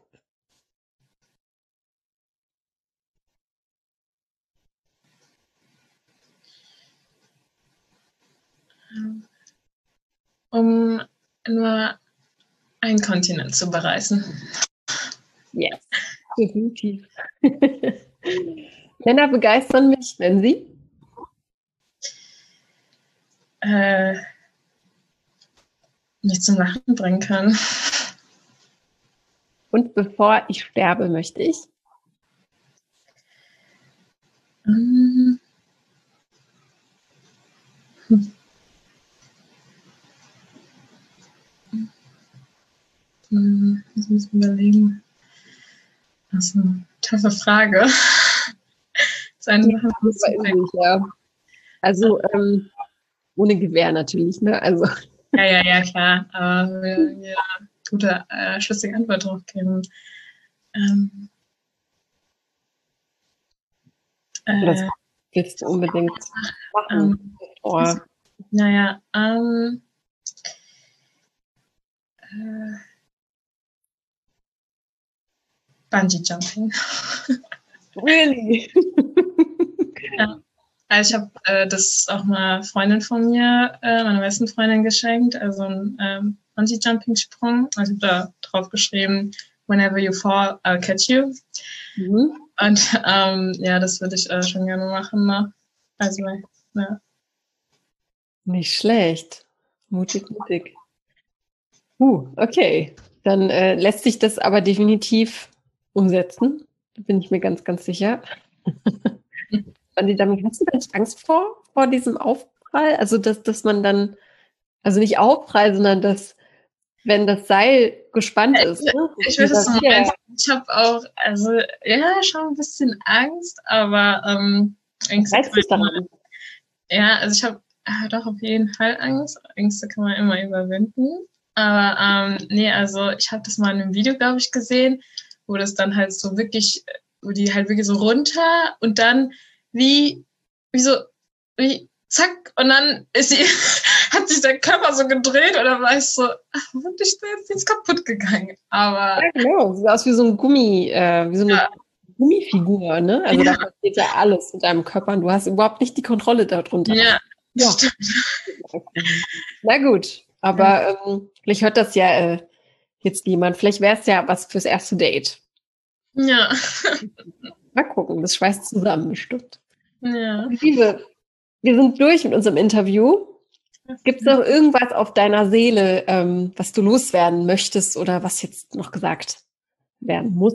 Um nur einen Kontinent zu bereisen. Yes, definitiv. Männer begeistern mich, wenn sie mich zum Lachen bringen können. Und bevor ich sterbe, möchte ich ich muss überlegen. Also, taffe Frage. Ja. Also ohne Gewehr natürlich, ne? Also. Ja, klar. Aber ja, gute, schlüssige Antwort drauf geben. Das willst du unbedingt machen. Naja, Bungee Jumping. Really? Ja. Also ich habe das auch mal Freundin von mir, meiner besten Freundin, geschenkt, also ein Bungee-Jumping-Sprung. Also ich habe da drauf geschrieben, whenever you fall, I'll catch you. Und ja, das würde ich schon gerne machen. Ne? Also, ja. Nicht schlecht. Mutig. Okay. Dann lässt sich das aber definitiv umsetzen. Da bin ich mir ganz, ganz sicher. Damit hast du denn Angst vor diesem Aufprall? Also, dass man dann, also nicht Aufprall, sondern dass, wenn das Seil gespannt ist. Ne? Ich weiß, was du meinst. Ich habe auch, also, ja, schon ein bisschen Angst, aber Ängste kann man, ja, also ich habe doch auf jeden Fall Angst. Ängste kann man immer überwinden. Aber nee, also ich habe das mal in einem Video, glaube ich, gesehen, wo das dann halt so wirklich, wo die halt wirklich so runter und dann wie zack, und dann hat sich der Körper so gedreht und dann war ich so, wirklich, die ist kaputt gegangen. Aber ja, genau, sieht aus wie so ein wie so eine Gummifigur, ne? Also da passiert ja alles mit deinem Körper und du hast überhaupt nicht die Kontrolle darunter. Ja. Stimmt. Na gut, aber vielleicht hört das ja jetzt jemand. Vielleicht wäre es ja was fürs erste Date. Ja. Mal gucken, das schweißt zusammen bestimmt. Ja. Liebe, wir sind durch mit unserem Interview. Gibt es noch irgendwas auf deiner Seele, was du loswerden möchtest oder was jetzt noch gesagt werden muss?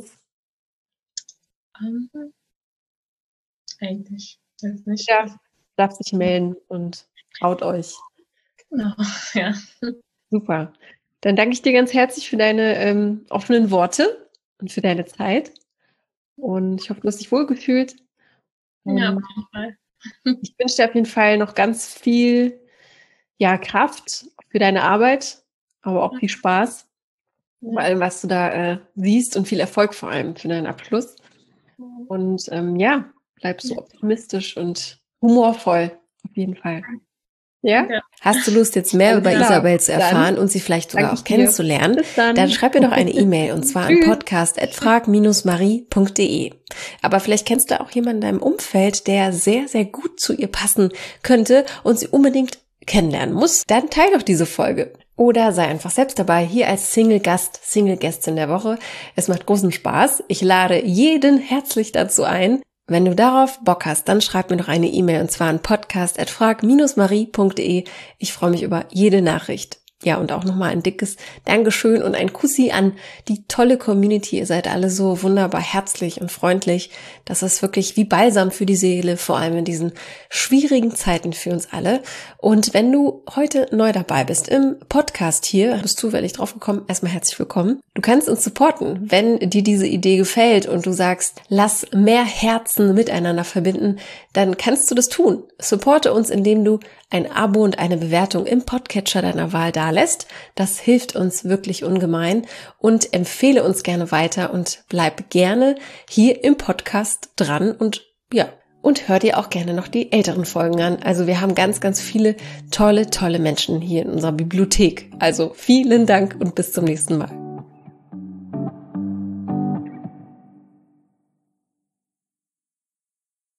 Eigentlich. Nicht. Ja, darf sich melden und traut euch. Genau, ja. Super. Dann danke ich dir ganz herzlich für deine offenen Worte und für deine Zeit. Und ich hoffe, du hast dich wohlgefühlt. Ja, auf jeden Fall. Ich wünsche dir auf jeden Fall noch ganz viel Kraft für deine Arbeit, aber auch viel Spaß bei allem, was du da siehst und viel Erfolg vor allem für deinen Abschluss. Und bleib so optimistisch und humorvoll auf jeden Fall. Ja? Hast du Lust, jetzt mehr über Isabel zu erfahren und sie vielleicht sogar auch kennenzulernen? Dann schreib mir doch eine E-Mail und zwar an podcast@frag-marie.de. Aber vielleicht kennst du auch jemanden in deinem Umfeld, der sehr, sehr gut zu ihr passen könnte und sie unbedingt kennenlernen muss. Dann teil doch diese Folge. Oder sei einfach selbst dabei, hier als Single-Gast, Single-Gästin der Woche. Es macht großen Spaß. Ich lade jeden herzlich dazu ein. Wenn du darauf Bock hast, dann schreib mir doch eine E-Mail und zwar an podcast@frag-marie.de. Ich freue mich über jede Nachricht. Ja, und auch nochmal ein dickes Dankeschön und ein Kussi an die tolle Community. Ihr seid alle so wunderbar herzlich und freundlich. Das ist wirklich wie Balsam für die Seele, vor allem in diesen schwierigen Zeiten für uns alle. Und wenn du heute neu dabei bist im Podcast hier, bist du zufällig drauf gekommen, erstmal herzlich willkommen. Du kannst uns supporten, wenn dir diese Idee gefällt und du sagst, lass mehr Herzen miteinander verbinden, dann kannst du das tun. Supporte uns, indem du ein Abo und eine Bewertung im Podcatcher deiner Wahl dalässt. Das hilft uns wirklich ungemein und empfehle uns gerne weiter und bleib gerne hier im Podcast dran und hör dir auch gerne noch die älteren Folgen an. Also wir haben ganz, ganz viele tolle Menschen hier in unserer Bibliothek. Also vielen Dank und bis zum nächsten Mal.